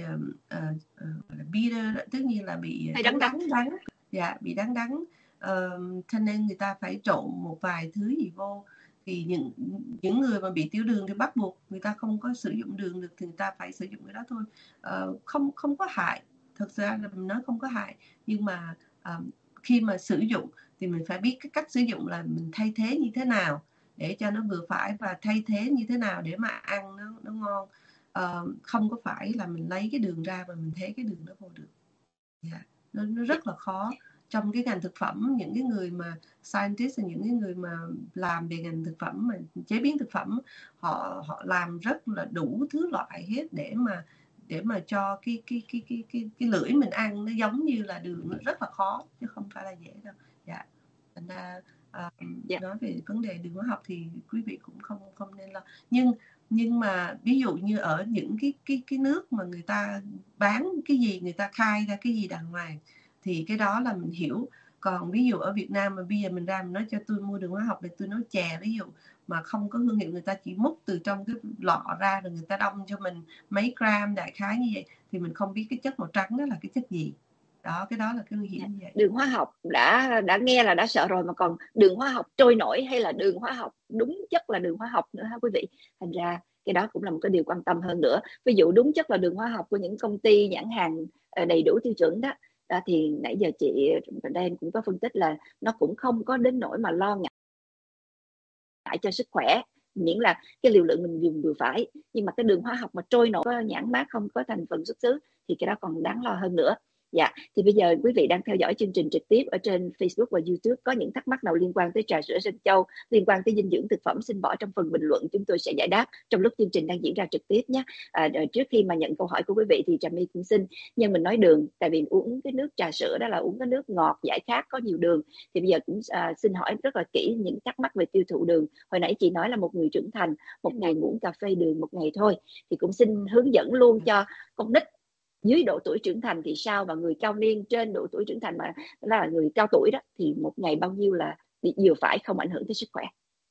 bitter, tất nhiên là bị đắng. Dạ, bị đắng. Cho nên người ta phải trộn một vài thứ gì vô. Thì những người mà bị tiểu đường thì bắt buộc người ta không có sử dụng đường được thì người ta phải sử dụng cái đó thôi. Không có hại, thực ra là mình nói không có hại, nhưng mà khi mà sử dụng thì mình phải biết cái cách sử dụng là mình thay thế như thế nào để cho nó vừa phải, và thay thế như thế nào để mà ăn nó ngon. Không có phải là mình lấy cái đường ra và mình thế cái đường đó vô được. Yeah. Nó rất là khó. Trong cái ngành thực phẩm, những cái người mà scientist, những cái người mà làm về ngành thực phẩm, mà chế biến thực phẩm, họ làm rất là đủ thứ loại hết để mà cho cái lưỡi mình ăn nó giống như là đường, nó rất là khó chứ không phải là dễ đâu. Dạ. Thành ra nói về vấn đề đường hóa học thì quý vị cũng không nên lo. Nhưng mà ví dụ như ở những cái nước mà người ta bán cái gì, người ta khai ra cái gì đàng hoàng thì cái đó là mình hiểu. Còn ví dụ ở Việt Nam mà bây giờ mình ra mình nói cho tôi mua đường hóa học để tôi nấu chè, ví dụ mà không có hương hiệu, người ta chỉ múc từ trong cái lọ ra rồi người ta đong cho mình mấy gram đại khái như vậy, thì mình không biết cái chất màu trắng đó là cái chất gì. Đó, cái đó là cái nguy hiểm như vậy. Đường hóa học đã nghe là đã sợ rồi, mà còn đường hóa học trôi nổi hay là đường hóa học đúng chất là đường hóa học nữa ha quý vị. Thành ra cái đó cũng là một cái điều quan tâm hơn nữa. Ví dụ đúng chất là đường hóa học của những công ty nhãn hàng đầy đủ tiêu chuẩn đó, thì nãy giờ chị Đen cũng có phân tích là nó cũng không có đến nỗi mà lo ngại cho sức khỏe, miễn là cái liều lượng mình dùng vừa phải. Nhưng mà cái đường hóa học mà trôi nổi, có nhãn mác, không có thành phần xuất xứ thì cái đó còn đáng lo hơn nữa. Dạ, thì bây giờ quý vị đang theo dõi chương trình trực tiếp ở trên Facebook và YouTube. Có những thắc mắc nào liên quan tới trà sữa Sinh Châu, liên quan tới dinh dưỡng thực phẩm, xin bỏ trong phần bình luận, chúng tôi sẽ giải đáp trong lúc chương trình đang diễn ra trực tiếp nhé. Trước khi mà nhận câu hỏi của quý vị thì Trà My cũng xin nhưng mình nói đường, tại vì uống cái nước trà sữa đó là uống cái nước ngọt giải khát có nhiều đường, thì bây giờ cũng xin hỏi rất là kỹ những thắc mắc về tiêu thụ đường. Hồi nãy chị nói là một người trưởng thành một ngày uống cà phê đường một ngày thôi, thì cũng xin hướng dẫn luôn cho con nít dưới độ tuổi trưởng thành thì sao, và người cao niên trên độ tuổi trưởng thành mà là người cao tuổi đó thì một ngày bao nhiêu là vừa phải, không ảnh hưởng tới sức khỏe.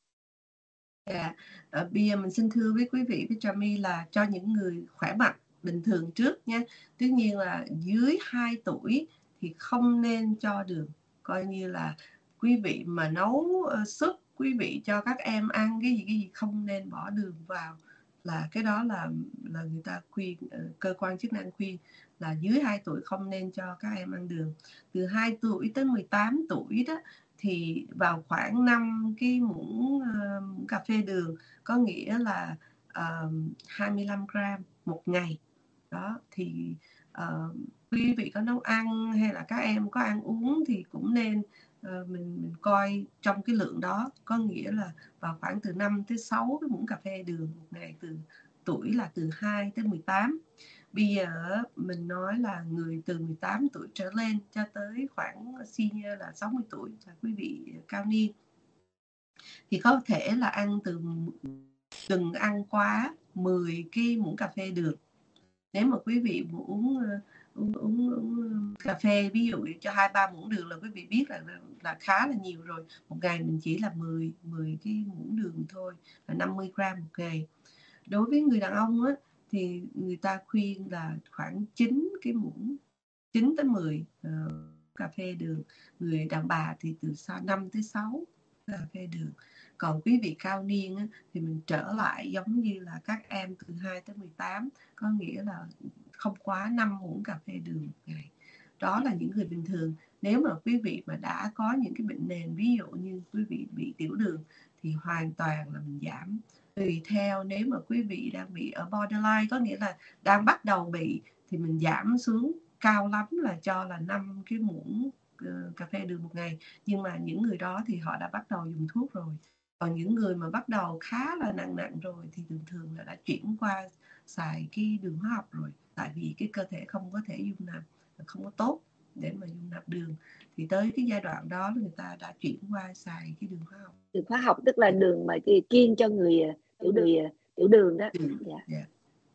Bây giờ mình xin thưa với quý vị với Trà My là cho những người khỏe mạnh bình thường trước nha. Tất nhiên là dưới 2 tuổi thì không nên cho đường. Coi như là quý vị mà nấu súp, quý vị cho các em ăn cái gì không nên bỏ đường vào. Là cái đó là người ta khuyên, cơ quan chức năng khuyên là dưới 2 tuổi không nên cho các em ăn đường. Từ 2 tuổi tới 18 tuổi đó thì vào khoảng 5 cái muỗng cà phê đường, có nghĩa là 25 gram một ngày. Đó thì quý vị có nấu ăn hay là các em có ăn uống thì cũng nên mình coi trong cái lượng đó, có nghĩa là vào khoảng từ 5 tới 6 cái muỗng cà phê đường một ngày, từ tuổi là từ 2 tới 18. Bây giờ mình nói là người từ 18 tuổi trở lên cho tới khoảng senior là 60 tuổi, là quý vị cao niên, thì có thể là đừng ăn quá 10 cái muỗng cà phê đường. Nếu mà quý vị uống cà phê ví dụ cho 2-3 muỗng đường là quý vị biết là khá là nhiều rồi. Một ngày mình chỉ là 10 cái muỗng đường thôi, là 50 gram một ngày. Đối với người đàn ông á, thì người ta khuyên là khoảng 9 cái muỗng, 9 tới 10 cà phê đường. Người đàn bà thì từ 5 tới 6 cà phê đường. Còn quý vị cao niên á, thì mình trở lại giống như là các em từ 2 tới 18, có nghĩa là không quá 5 muỗng cà phê đường một ngày. Đó là những người bình thường. Nếu mà quý vị mà đã có những cái bệnh nền, ví dụ như quý vị bị tiểu đường, thì hoàn toàn là mình giảm. Tùy theo, nếu mà quý vị đang bị ở borderline, có nghĩa là đang bắt đầu bị, thì mình giảm xuống, cao lắm là cho là 5 cái muỗng cà phê đường một ngày. Nhưng mà những người đó thì họ đã bắt đầu dùng thuốc rồi. Còn những người mà bắt đầu khá là nặng rồi thì thường là đã chuyển qua xài cái đường hóa học rồi. Tại vì cái cơ thể không có thể dung nạp, không có tốt để mà dung nạp đường. Thì tới cái giai đoạn đó người ta đã chuyển qua xài cái đường hóa học. Đường hóa học tức là đường mà kiêng cho người tiểu đường đó.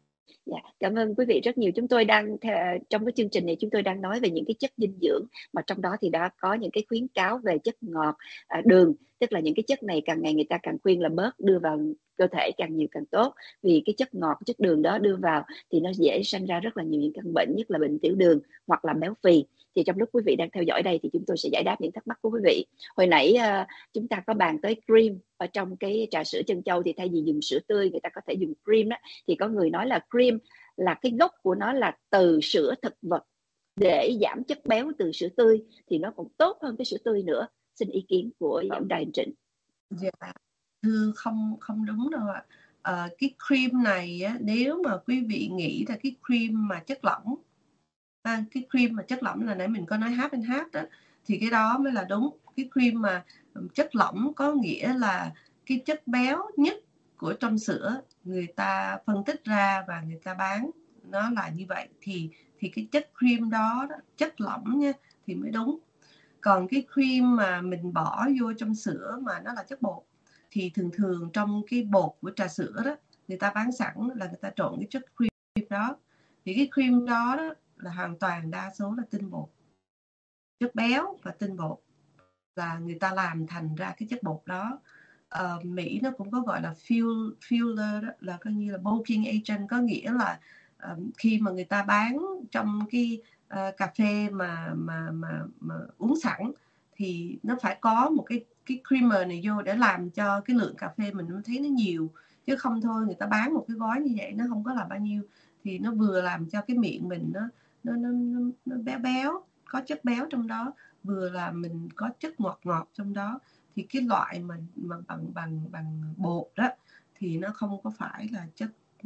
Dạ, cảm ơn quý vị rất nhiều. Chúng tôi đang trong cái chương trình này chúng tôi đang nói về những cái chất dinh dưỡng, mà trong đó thì đã có những cái khuyến cáo về chất ngọt, đường, tức là những cái chất này càng ngày người ta càng khuyên là bớt đưa vào cơ thể càng nhiều càng tốt, vì cái chất ngọt, chất đường đó đưa vào thì nó dễ sanh ra rất là nhiều những căn bệnh, nhất là bệnh tiểu đường hoặc là béo phì. Thì trong lúc quý vị đang theo dõi đây thì chúng tôi sẽ giải đáp những thắc mắc của quý vị. Hồi nãy chúng ta có bàn tới cream ở trong cái trà sữa trân châu, thì thay vì dùng sữa tươi người ta có thể dùng cream đó. Thì có người nói là cream là cái gốc của nó là từ sữa thực vật, để giảm chất béo từ sữa tươi thì nó còn tốt hơn cái sữa tươi nữa. Xin ý kiến của giảng đài Trịnh. Dạ, thưa không đúng đâu ạ. Cái cream này á, nếu mà quý vị nghĩ là cái cream mà chất lỏng, cái cream mà chất lỏng là nãy mình có nói half and half đó, thì cái đó mới là đúng. Cái cream mà chất lỏng có nghĩa là cái chất béo nhất của trong sữa người ta phân tích ra và người ta bán nó là như vậy, thì cái chất cream đó, chất lỏng nha, thì mới đúng. Còn cái cream mà mình bỏ vô trong sữa mà nó là chất bột, thì thường trong cái bột của trà sữa đó người ta bán sẵn là người ta trộn cái chất cream đó, thì cái cream đó là hoàn toàn đa số là tinh bột, chất béo và tinh bột là người ta làm thành ra cái chất bột đó. Mỹ nó cũng có gọi là filler đó, là coi như là bulking agent, có nghĩa là khi mà người ta bán trong cái cà phê mà uống sẵn thì nó phải có một cái creamer này vô để làm cho cái lượng cà phê mình thấy nó nhiều, chứ không thôi người ta bán một cái gói như vậy nó không có là bao nhiêu, thì nó vừa làm cho cái miệng mình nó béo, có chất béo trong đó, vừa là mình có chất ngọt trong đó. Thì cái loại mà bằng bột đó thì nó không có phải là chất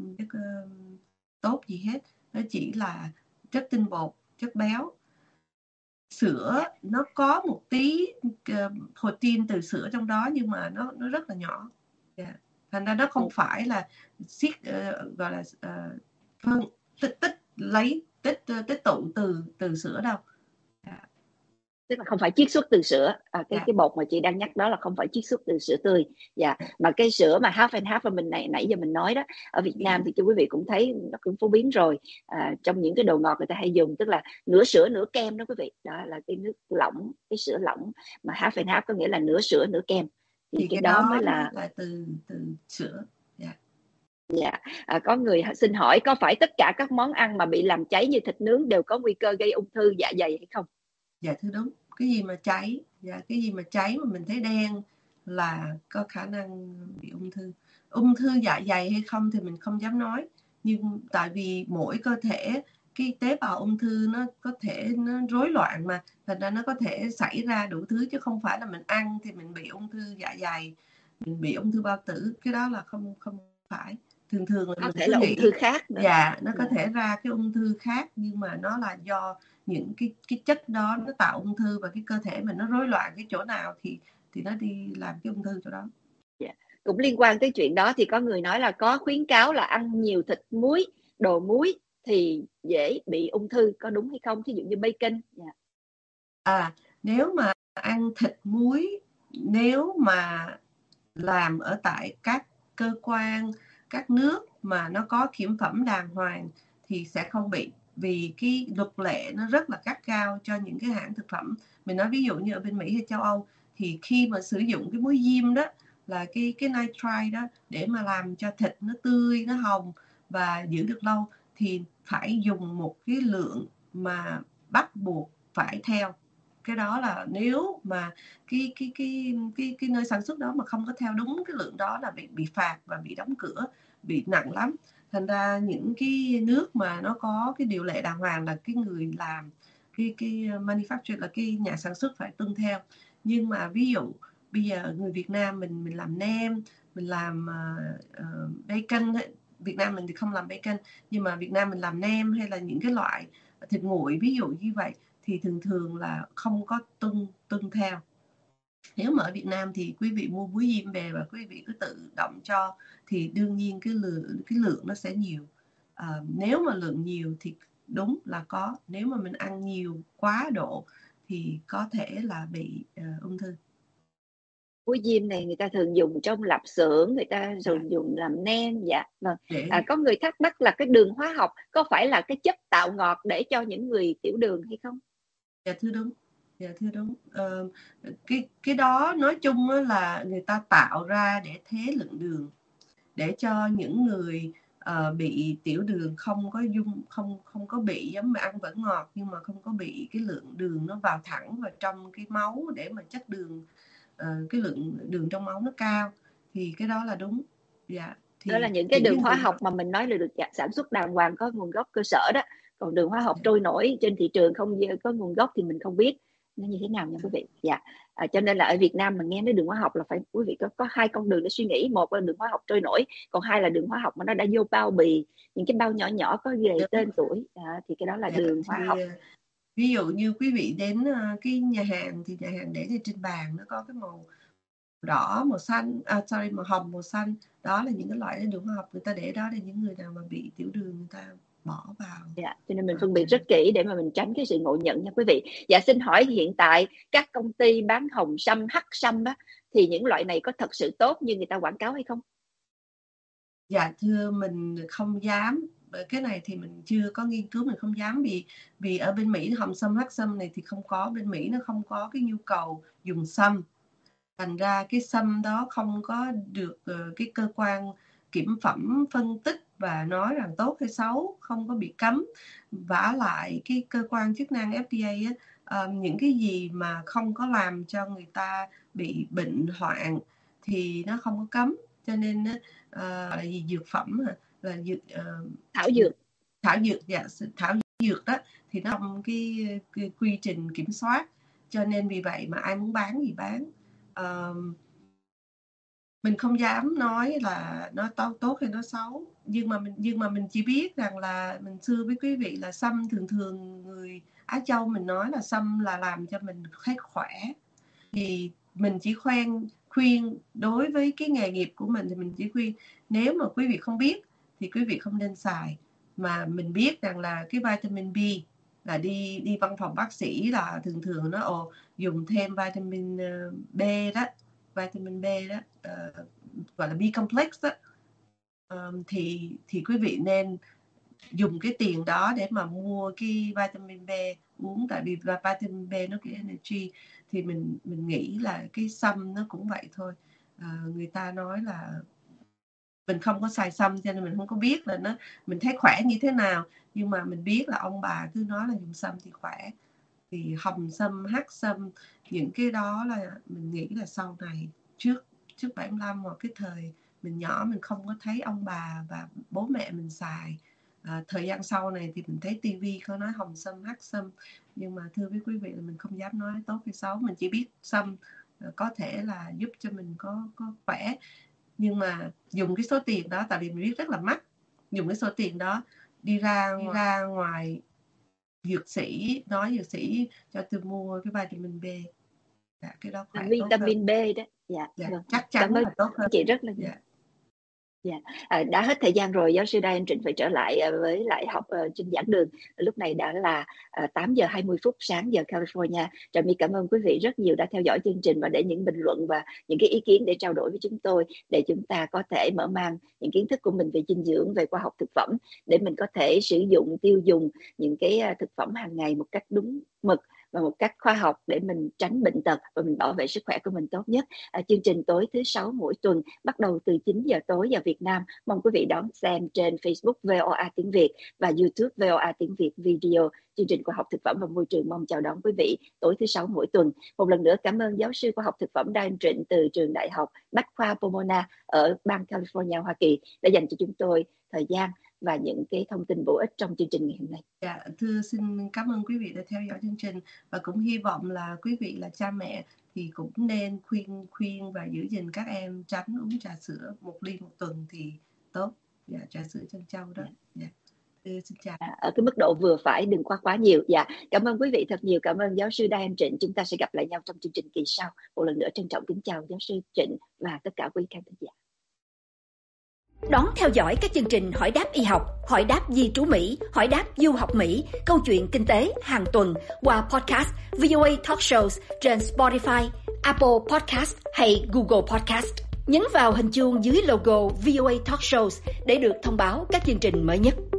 tốt gì hết, nó chỉ là chất tinh bột, chất béo. Sữa nó có một tí protein từ sữa trong đó, nhưng mà nó rất là nhỏ. Thành ra nó không phải là gọi là tích tụ từ sữa đâu. Tức là không phải chiết xuất từ sữa. Cái bột mà chị đang nhắc đó là không phải chiết xuất từ sữa tươi. Mà cái sữa mà half and half mà mình nãy giờ mình nói đó, ở Việt Nam thì cho quý vị cũng thấy nó cũng phổ biến rồi. Trong những cái đồ ngọt người ta hay dùng, tức là nửa sữa nửa kem đó quý vị. Đó là cái nước lỏng, cái sữa lỏng mà half and half có nghĩa là nửa sữa nửa kem. Thì cái đó mới là từ sữa. Có người xin hỏi có phải tất cả các món ăn mà bị làm cháy như thịt nướng đều có nguy cơ gây ung thư dạ dày hay không? Dạ thưa đúng. Cái gì mà cháy, cái gì mà cháy mà mình thấy đen là có khả năng bị ung thư. Ung thư dạ dày hay không thì mình không dám nói, nhưng tại vì mỗi cơ thể cái tế bào ung thư nó có thể nó rối loạn mà, thành ra nó có thể xảy ra đủ thứ, chứ không phải là mình ăn thì mình bị ung thư dạ dày, mình bị ung thư bao tử, cái đó là không phải. Thường là có mình thể cứ là nghĩ ung thư khác nữa. nó có thể ra cái ung thư khác, nhưng mà nó là do những cái chất đó nó tạo ung thư, và cái cơ thể mình nó rối loạn cái chỗ nào thì nó đi làm cái ung thư chỗ đó. Cũng liên quan tới chuyện đó thì có người nói là có khuyến cáo là ăn nhiều thịt muối, đồ muối thì dễ bị ung thư, có đúng hay không? Ví dụ như bacon. Nếu mà ăn thịt muối, nếu mà làm ở tại các cơ quan, các nước mà nó có kiểm phẩm đàng hoàng thì sẽ không bị, vì cái luật lệ nó rất là gắt gao cho những cái hãng thực phẩm. Mình nói ví dụ như ở bên Mỹ hay châu Âu thì khi mà sử dụng cái muối diêm đó, là cái nitrite đó, để mà làm cho thịt nó tươi, nó hồng và giữ được lâu, thì phải dùng một cái lượng mà bắt buộc phải theo. Cái đó là nếu mà cái nơi sản xuất đó mà không có theo đúng cái lượng đó là bị phạt và bị đóng cửa, bị nặng lắm. Thành ra những cái nước mà nó có cái điều lệ đàng hoàng là cái người làm cái manufacturer, là cái nhà sản xuất phải tuân theo. Nhưng mà ví dụ bây giờ người Việt Nam mình làm nem, mình làm bacon, Việt Nam mình thì không làm bacon, nhưng mà Việt Nam mình làm nem hay là những cái loại thịt nguội ví dụ như vậy, thì thường là không có tuân theo. Nếu mà ở Việt Nam thì quý vị mua muối diêm về và quý vị cứ tự động cho, thì đương nhiên cái lượng nó sẽ nhiều. Nếu mà lượng nhiều thì đúng là có, nếu mà mình ăn nhiều quá độ thì có thể là bị ung thư. muối diêm này người ta thường dùng trong lạp xưởng, người ta thường dùng làm nem. Dạ vâng. Có người thắc mắc là cái đường hóa học có phải là cái chất tạo ngọt để cho những người tiểu đường hay không? Dạ thưa đúng. Dạ thưa đúng. Cái đó nói chung là người ta tạo ra để thế lượng đường, để cho những người bị tiểu đường không có bị, giống mà ăn vẫn ngọt nhưng mà không có bị cái lượng đường nó vào thẳng vào trong cái máu, để mà chất đường, cái lượng đường trong máu nó cao. Thì cái đó là đúng. Dạ. Thì đó là những cái đường hóa học mà mình nói là được sản xuất đàng hoàng, có nguồn gốc cơ sở đó. Còn đường hóa học trôi nổi trên thị trường không có nguồn gốc thì mình không biết nó như thế nào nha quý vị. Dạ. Cho nên là ở Việt Nam mình nghe đến đường hóa học là phải quý vị có hai con đường để suy nghĩ. Một là đường hóa học trôi nổi, còn hai là đường hóa học mà nó đã vô bao bì, những cái bao nhỏ nhỏ có ghi tên tuổi. Thì cái đó là đường hóa học. Ví dụ như quý vị đến cái nhà hàng, thì nhà hàng để trên bàn nó có cái màu đỏ, màu xanh, màu hồng, màu xanh. Đó là những cái loại đường hóa học người ta để đó để những người nào mà bị tiểu đường người ta bỏ vào. Dạ, cho nên mình phân biệt rất kỹ để mà mình tránh cái sự ngộ nhận nha quý vị. Dạ, xin hỏi hiện tại các công ty bán hồng sâm, hắc sâm á, thì những loại này có thật sự tốt như người ta quảng cáo hay không? Dạ thưa, mình không dám. Cái này thì mình chưa có nghiên cứu, mình không dám, vì ở bên Mỹ hồng sâm, hắc sâm này thì không có, bên Mỹ nó không có cái nhu cầu dùng sâm. Thành ra cái sâm đó không có được cái cơ quan kiểm phẩm phân tích và nói rằng tốt hay xấu, không có bị cấm. Vả lại cái cơ quan chức năng FDA những cái gì mà không có làm cho người ta bị bệnh hoạn thì nó không có cấm. Cho nên là gì, dược phẩm là thảo dược. Dạ, thảo dược đó thì nó trong cái quy trình kiểm soát. Cho nên vì vậy mà ai muốn bán gì bán. Mình không dám nói là nó tốt hay nó xấu, nhưng mà mình chỉ biết rằng là mình xưa với quý vị là sâm, thường người Á Châu mình nói là sâm là làm cho mình thấy khỏe. Thì mình chỉ khuyên đối với cái nghề nghiệp của mình thì mình chỉ khuyên, nếu mà quý vị không biết thì quý vị không nên xài. Mà mình biết rằng là cái vitamin B là đi văn phòng bác sĩ là thường nó dùng thêm vitamin B đó, gọi là B complex đó, thì quý vị nên dùng cái tiền đó để mà mua cái vitamin B uống. Tại vì vitamin B nó cái energy. Thì mình nghĩ là cái sâm nó cũng vậy thôi. Người ta nói là mình không có xài sâm cho nên mình không có biết là mình thấy khỏe như thế nào, nhưng mà mình biết là ông bà cứ nói là dùng sâm thì khỏe. Thì hồng sâm, hắc sâm, những cái đó là mình nghĩ là sau này, trước 75 hoặc cái thời mình nhỏ mình không có thấy ông bà và bố mẹ mình xài. Thời gian sau này thì mình thấy tivi có nói hồng sâm, hắc sâm, nhưng mà thưa với quý vị là mình không dám nói tốt hay xấu. Mình chỉ biết sâm có thể là giúp cho mình có khỏe, nhưng mà dùng cái số tiền đó, tại vì mình biết rất là mắc, dùng cái số tiền đó đi ra ngoài dược sĩ, nói dược sĩ cho tôi mua cái vitamin B. Cái đó khỏe, vitamin B đó. Dạ, vâng. Chắc chắn là tốt hơn. Chị rất là nhiều. Đã hết thời gian rồi, giáo sư Đai Anh Trịnh phải trở lại với lại học trên giảng đường. Lúc này đã là 8 giờ 20 phút sáng giờ California. Trà My cảm ơn quý vị rất nhiều đã theo dõi chương trình và để những bình luận và những cái ý kiến để trao đổi với chúng tôi, để chúng ta có thể mở mang những kiến thức của mình về dinh dưỡng, về khoa học thực phẩm, để mình có thể sử dụng, tiêu dùng những cái thực phẩm hàng ngày một cách đúng mực và một cách khoa học để mình tránh bệnh tật và mình bảo vệ sức khỏe của mình tốt nhất. Chương trình tối thứ 6 mỗi tuần bắt đầu từ 9 giờ tối giờ Việt Nam. Mong quý vị đón xem trên Facebook VOA tiếng Việt và YouTube VOA tiếng Việt video. Chương trình khoa học thực phẩm và môi trường mong chào đón quý vị tối thứ 6 mỗi tuần. Một lần nữa cảm ơn giáo sư khoa học thực phẩm Đai Anh Trịnh từ trường đại học Bách khoa Pomona ở bang California, Hoa Kỳ đã dành cho chúng tôi thời gian và những cái thông tin bổ ích trong chương trình ngày hôm nay. Dạ, thưa xin cảm ơn quý vị đã theo dõi chương trình, và cũng hy vọng là quý vị là cha mẹ thì cũng nên khuyên và giữ gìn các em tránh uống trà sữa 1 ly một tuần thì tốt. Dạ, trà sữa trân châu đó. Dạ. Xin chào. Ở cái mức độ vừa phải, đừng quá nhiều. Dạ, cảm ơn quý vị thật nhiều, cảm ơn giáo sư Đai Anh Trịnh. Chúng ta sẽ gặp lại nhau trong chương trình kỳ sau. Một lần nữa trân trọng kính chào giáo sư Trịnh và tất cả quý khán giả. Đón theo dõi các chương trình Hỏi đáp y học, Hỏi đáp di trú Mỹ, Hỏi đáp du học Mỹ, Câu chuyện kinh tế hàng tuần qua podcast VOA Talk Shows trên Spotify, Apple Podcast hay Google Podcast. Nhấn vào hình chuông dưới logo VOA Talk Shows để được thông báo các chương trình mới nhất.